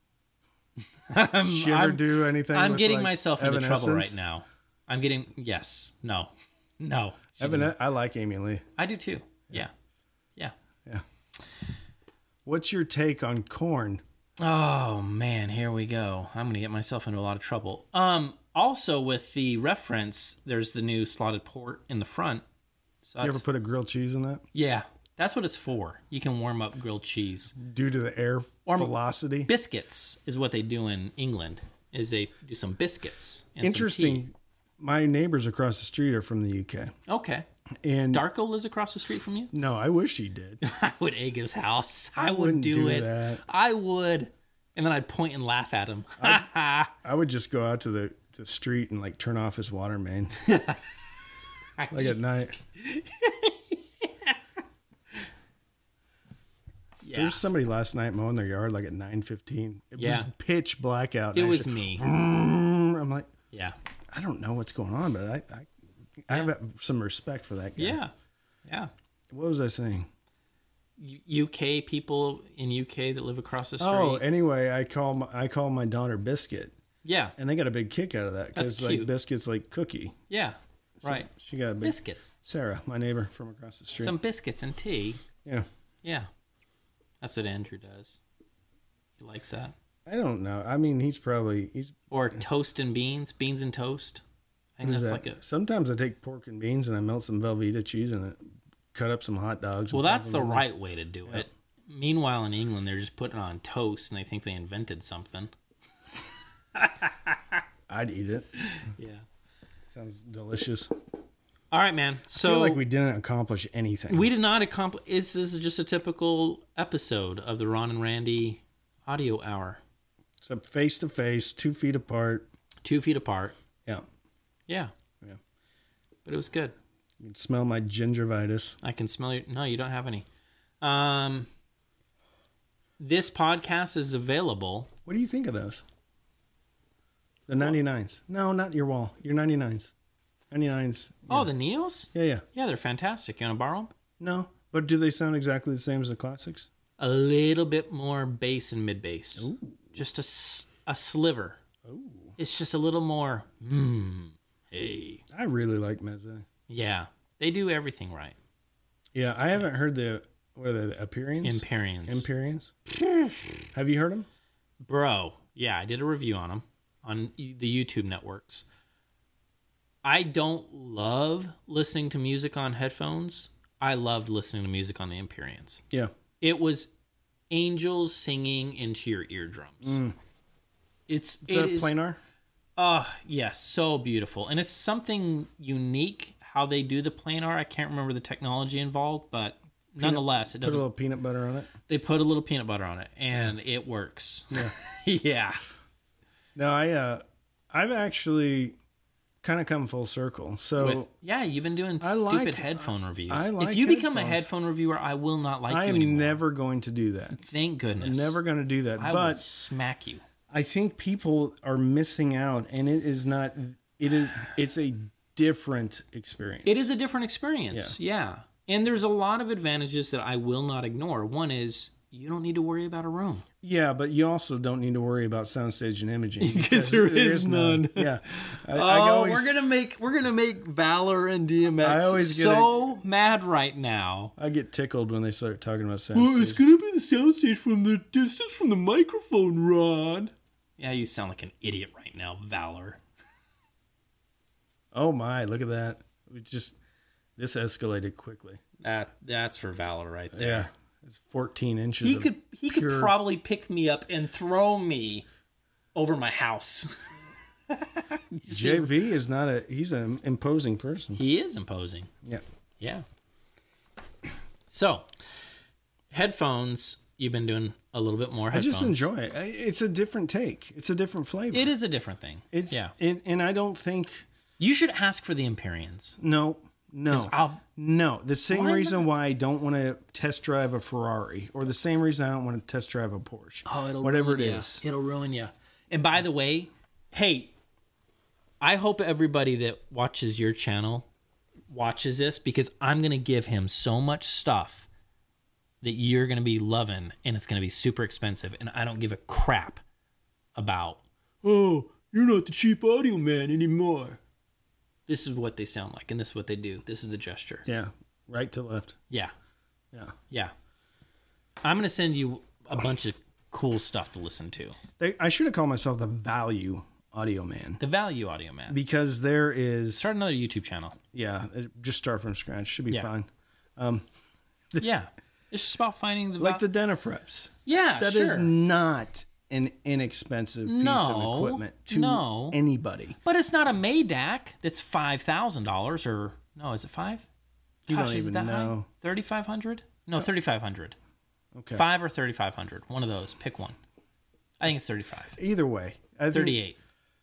She ever do anything?
I'm
with,
getting
like,
myself into trouble right now. I'm getting yes, no, no.
Evan, I like Amy Lee.
I do too. Yeah. Yeah.
Yeah. What's your take on Korn?
Oh man, here we go. I'm gonna get myself into a lot of trouble. Um. Also, with the reference, there's the new slotted port in the front. So
you ever put a grilled cheese in that?
Yeah, that's what it's for. You can warm up grilled cheese.
Due to the air or velocity?
Biscuits is what they do in England, is they do some biscuits and
Interesting.
Some tea.
My neighbors across the street are from the U K.
Okay.
And
Darko lives across the street from you?
No, I wish he did.
I would egg his house. I,
I
would do,
do
it.
That.
I would. And then I'd point and laugh at him.
I would just go out to the the street and like turn off his water main like at night. Yeah. There's somebody last night mowing their yard like at nine fifteen. It
yeah.
was pitch black out.
It was me.
I'm like,
yeah,
I don't know what's going on, but I I,
yeah.
I have some respect for that guy.
Yeah, yeah.
What was I saying?
U K people in U K that live across the street.
Oh, anyway, I call my, I call my daughter Biscuit.
Yeah.
And they got a big kick out of that because like Biscuit's like cookie.
Yeah. Right.
So she got a big
biscuits.
Sarah, my neighbor from across the street.
Some biscuits and tea.
Yeah.
Yeah. That's what Andrew does. He likes that.
I don't know. I mean, he's probably he's
or toast and beans, beans and toast. I think that's
that?
like a.
Sometimes I take pork and beans and I melt some Velveeta cheese in it, cut up some hot dogs.
Well, that's the right way to do yeah. it. Meanwhile, in England, they're just putting it on toast and they think they invented something.
I'd eat it.
Yeah.
Sounds delicious.
All right, man. So
I feel like we didn't accomplish anything.
We did not accomplish. This is just a typical episode of the Ron and Randy audio hour.
Except face to face, two feet apart.
Two feet apart.
Yeah.
Yeah.
Yeah.
But it was good.
You can smell my gingivitis.
I can smell your... No, you don't have any. Um, this podcast is available.
What do you think of those? The ninety-nines. No, not your wall. Your ninety-nines. ninety-nines. Yeah.
Oh, the Neos?
Yeah, yeah.
Yeah, they're fantastic. You want to borrow them?
No. But do they sound exactly the same as the classics?
A little bit more bass and mid-bass. Ooh. Just a, a sliver.
Ooh.
It's just a little more, hmm, hey.
I really like Meze.
Yeah. They do everything right.
Yeah, I haven't heard the what are they, the Empyreans?
Empyreans.
Empyreans. Have you heard them?
Bro, yeah, I did a review on them on the YouTube networks. I don't love listening to music on headphones. I loved listening to music on the Empyreans.
Yeah.
It was angels singing into your eardrums.
Mm.
It's
Is that
it
a
is,
planar?
Oh, yes, so beautiful. And it's something unique how they do the planar. I can't remember the technology involved, but peanut, nonetheless, it
doesn't... Put a little peanut butter on it?
They put a little peanut butter on it, and yeah. it works.
Yeah.
yeah.
No, I, uh, I've actually kind of come full circle. So
With, yeah, you've been doing
I
stupid
like,
headphone reviews.
I like
if you
headphones.
become a headphone reviewer, I will not like
I
you
am
anymore.
never going to do that.
Thank goodness.
I'm never going to do that.
I
but
will smack you.
I think people are missing out, and it is not. It is. It's a different experience.
It is a different experience. Yeah. yeah. And there's a lot of advantages that I will not ignore. One is you don't need to worry about a room.
Yeah, but you also don't need to worry about soundstage and imaging
because there, there is none. none.
Yeah. I,
oh,
I always,
we're gonna make we're gonna make Valor and D M X
I always
so
get a,
mad right now.
I get tickled when they start talking about soundstage.
Well, it's gonna be the soundstage from the distance from the microphone, Rod. Yeah, you sound like an idiot right now, Valor.
Oh my! Look at that. We just this escalated quickly.
That that's for Valor right there.
Yeah. It's fourteen inches.
He could he
pure...
could probably pick me up and throw me over my house.
J V is not a he's an imposing person.
He is imposing.
Yeah.
Yeah. So, headphones, you've been doing a little bit more headphones.
I just enjoy it. It's a different take. It's a different flavor.
It is a different thing.
It's
yeah.
It, and I don't think
you should ask for the Empyreans.
No. No,
I'll,
no. The same
why
reason
not?
why I don't want to test drive a Ferrari, or the same reason I don't want to test drive a Porsche.
Oh, it'll
whatever it
ruin
is,
you. It'll ruin you. And by the way, hey, I hope everybody that watches your channel watches this because I'm gonna give him so much stuff that you're gonna be loving, and it's gonna be super expensive. And I don't give a crap about. Oh, you're not the cheap audio man anymore. This is what they sound like, and this is what they do. This is the gesture.
Yeah, right to left.
Yeah.
Yeah.
Yeah. I'm going to send you a bunch of cool stuff to listen to.
They, I should have called myself the Value Audio Man.
The Value Audio Man.
Because there is...
Start another YouTube channel.
Yeah, just start from scratch. Should be
yeah.
fine. Um,
the, yeah. It's just about finding the...
Like val- the Denafreps.
Yeah,
that
sure.
is not... an inexpensive piece
no,
of equipment to
no.
anybody.
But it's not a Madak that's five thousand dollars or... No, is it five?
You
Gosh,
don't
is
even
it that
know.
thirty-five hundred dollars? No, thirty-five hundred dollars.
Okay.
five or thirty-five hundred dollars. One of those. Pick one. I think it's thirty-five.
Either way. I think,
thirty-eight.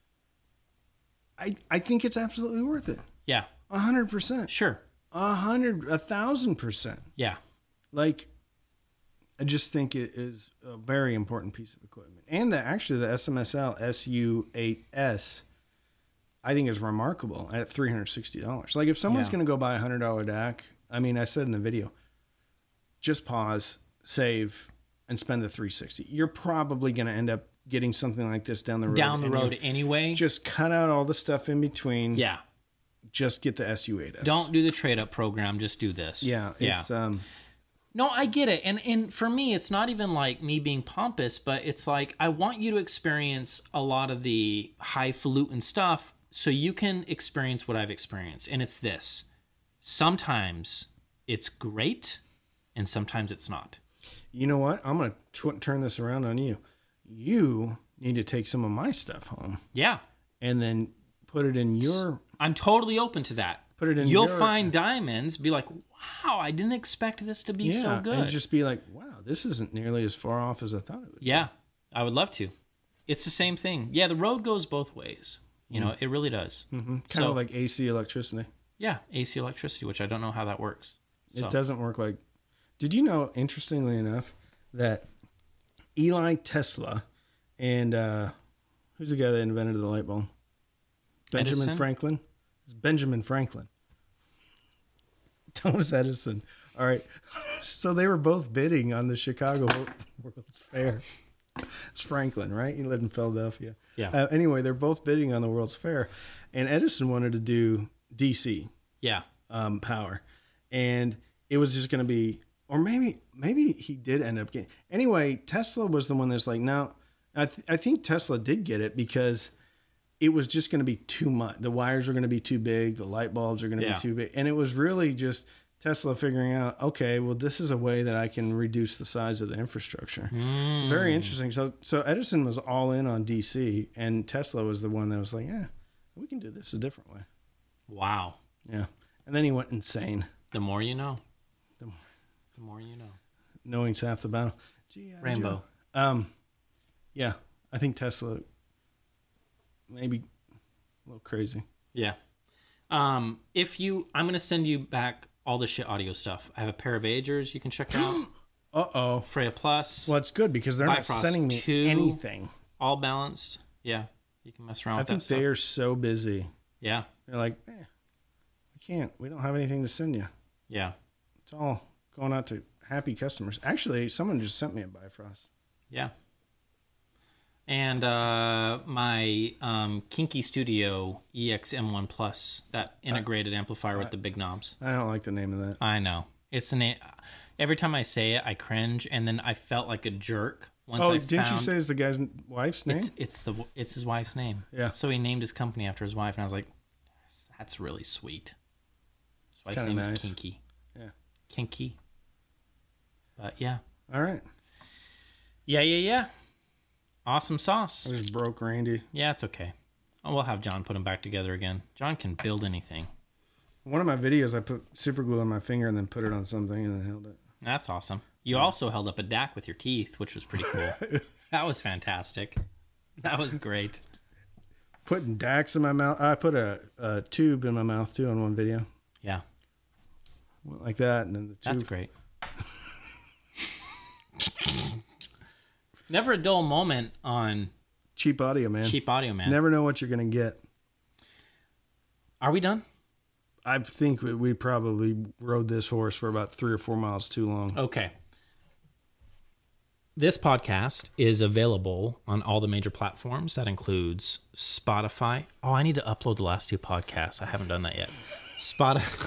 I, I think it's absolutely worth it.
Yeah.
A hundred percent.
Sure.
A hundred, a thousand percent.
Yeah.
Like... I just think it is a very important piece of equipment. And the, actually the S M S L S U eight S, I think is remarkable at three hundred sixty dollars. Like if someone's yeah. going to go buy a one hundred dollars D A C, I mean, I said in the video, just pause, save, and spend the three hundred sixty dollars. You're probably going to end up getting something like this down the road.
Down the
anyway.
road anyway.
Just cut out all the stuff in between.
Yeah.
Just get the S U eight S.
Don't do the trade-up program. Just do this.
Yeah.
Yeah.
It's, um...
No, I get it. And and for me, it's not even like me being pompous, but it's like I want you to experience a lot of the highfalutin stuff so you can experience what I've experienced. And it's this. Sometimes it's great and sometimes it's not.
You know what? I'm going to tw- turn this around on you. You need to take some of my stuff home.
Yeah.
And then put it in your...
I'm totally open to that.
Put it in
You'll
your...
find diamonds, be like, wow, I didn't expect this to be
yeah,
so good.
And just be like, wow, this isn't nearly as far off as I thought it would
yeah, be. I would love to. It's the same thing. Yeah, the road goes both ways. You mm. know, it really does.
Mm-hmm. Kind
so,
of like A C electricity.
Yeah, A C electricity, which I don't know how that works. So.
It doesn't work like... Did you know, interestingly enough, that Eli Tesla and... Uh, who's the guy that invented the light bulb? Benjamin
Edison?
Franklin? It's Benjamin Franklin. Thomas Edison. All right. So they were both bidding on the Chicago World's Fair. It's Franklin, right? He lived in Philadelphia.
Yeah.
Uh, anyway, they're both bidding on the World's Fair. And Edison wanted to do D C.
Yeah.
um, power, and it was just going to be, or maybe maybe he did end up getting. Anyway, Tesla was the one that's like, no, I th- I think Tesla did get it because it was just going to be too much. The wires were going to be too big. The light bulbs are going to
Yeah.
be too big, and it was really just Tesla figuring out, okay, well, this is a way that I can reduce the size of the infrastructure.
Mm.
Very interesting. So, so Edison was all in on D C, and Tesla was the one that was like, yeah, we can do this a different way.
Wow.
Yeah. And then he went insane.
The more you know.
The more,
The more you know.
knowing's half the battle. Gee,
Rainbow.
Joe. Um, yeah, I think Tesla maybe a little crazy.
Yeah. Um, if you, I'm going to send you back all the shit audio stuff. I have a pair of Agers you can check out.
Uh-oh.
Freya Plus.
Well, it's good because they're
Bifrost
not sending me
two.
anything.
All balanced. Yeah. You can mess around
I
with
think
that stuff.
they are so busy.
Yeah.
They're like, eh, we can't. We don't have anything to send you.
Yeah.
It's all going out to happy customers. Actually, someone just sent me a Bifrost.
Yeah. And uh, my um, Kinky Studio E X M one Plus, that integrated amplifier with the big knobs.
I don't like the name of that.
I know. It's the name. Every time I say it, I cringe, and then I felt like a jerk once
Oh,
I
didn't
found
you say it's the guy's wife's name?
it's it's the it's his wife's name.
Yeah.
So he named his company after his wife, and I was like, that's really sweet. His wife's
kinda
name
nice.
is Kinky.
Yeah.
Kinky. But yeah.
All right.
Yeah, yeah, yeah. Awesome sauce.
I just broke Randy.
Yeah, it's okay. Oh, we'll have John put them back together again. John can build anything.
One of my videos, I put super glue on my finger and then put it on something and then held it.
That's awesome. You also held up a D A C with your teeth, which was pretty cool. That was fantastic. That was great.
Putting D A Cs in my mouth. I put a, a tube in my mouth too on one video.
Yeah,
Went like that, and then the tube.
that's great. Never a dull moment on
Cheap audio, man.
Cheap Audio, man.
Never know what you're gonna get.
Are we done?
I think we, we probably rode this horse for about three or four miles too long.
Okay. This podcast is available on all the major platforms. That includes Spotify. Oh, I need to upload the last two podcasts. I haven't done that yet. Spotify.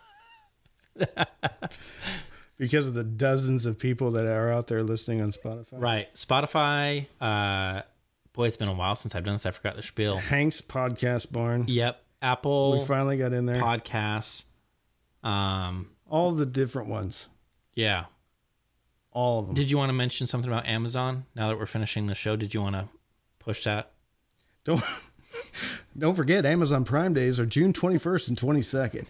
Because of the dozens of people that are out there listening on Spotify.
Right. Spotify. Uh, boy, it's been a while since I've done this. I forgot the spiel.
Hank's Podcast Barn.
Yep. Apple
We finally got in there.
Podcasts. Um,
All the different ones.
yeah.
All of them.
Did you want to mention something about Amazon now that we're finishing the show? Did you want to push that?
Don't don't forget, Amazon Prime Days are June twenty-first and twenty-second.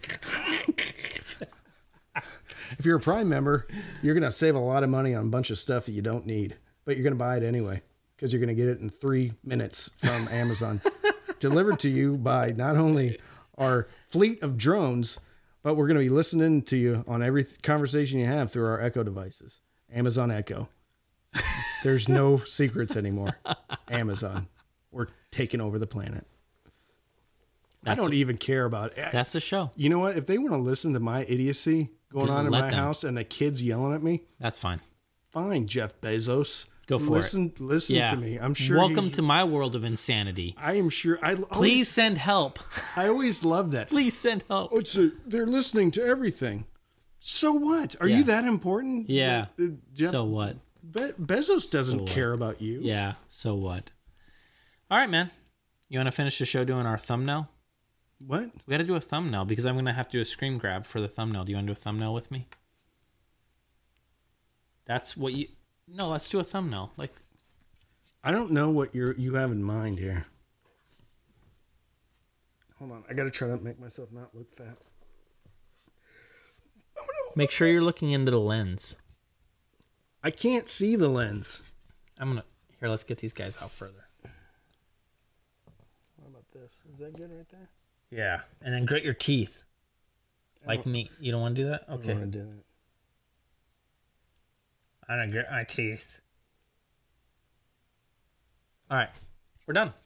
If you're a Prime member, you're going to save a lot of money on a bunch of stuff that you don't need, but you're going to buy it anyway because you're going to get it in three minutes from Amazon. Delivered to you by not only our fleet of drones, but we're going to be listening to you on every th- conversation you have through our Echo devices. Amazon Echo. There's no secrets anymore. Amazon. We're taking over the planet.
That's
I don't even care about it.
That's the show.
You know what? If they want to listen to my idiocy going
Then
on in
let
my
them.
house and the kids yelling at me,
That's fine.
fine, Jeff Bezos.
Go for
listen,
it.
Listen
Yeah.
to me. I'm sure.
Welcome
he's-
to my world of insanity.
I am sure. I
Please
always,
send help.
I always love that.
Please send help.
Oh, it's a, they're listening to everything. So what? Are
Yeah.
you that important?
Yeah.
Uh, Jeff-
So what?
Be- Bezos doesn't
So what?
care about you.
Yeah. So what? All right, man. You want to finish the show doing our thumbnail?
What?
We got to do a thumbnail because I'm going to have to do a screen grab for the thumbnail. Do you want to do a thumbnail with me? That's what you... No, let's do a thumbnail. Like,
I don't know what you're you have in mind here. Hold on. I got to try to make myself not look fat.
make sure you're looking into the lens.
I can't see the lens.
I'm going to... Here, let's get these guys out further.
What about this? Is that good right there?
Yeah. And then grit your teeth. Like me. You don't want to do that?
I
Okay.
don't want to do that.
I'm going to grit my teeth. All right. We're done.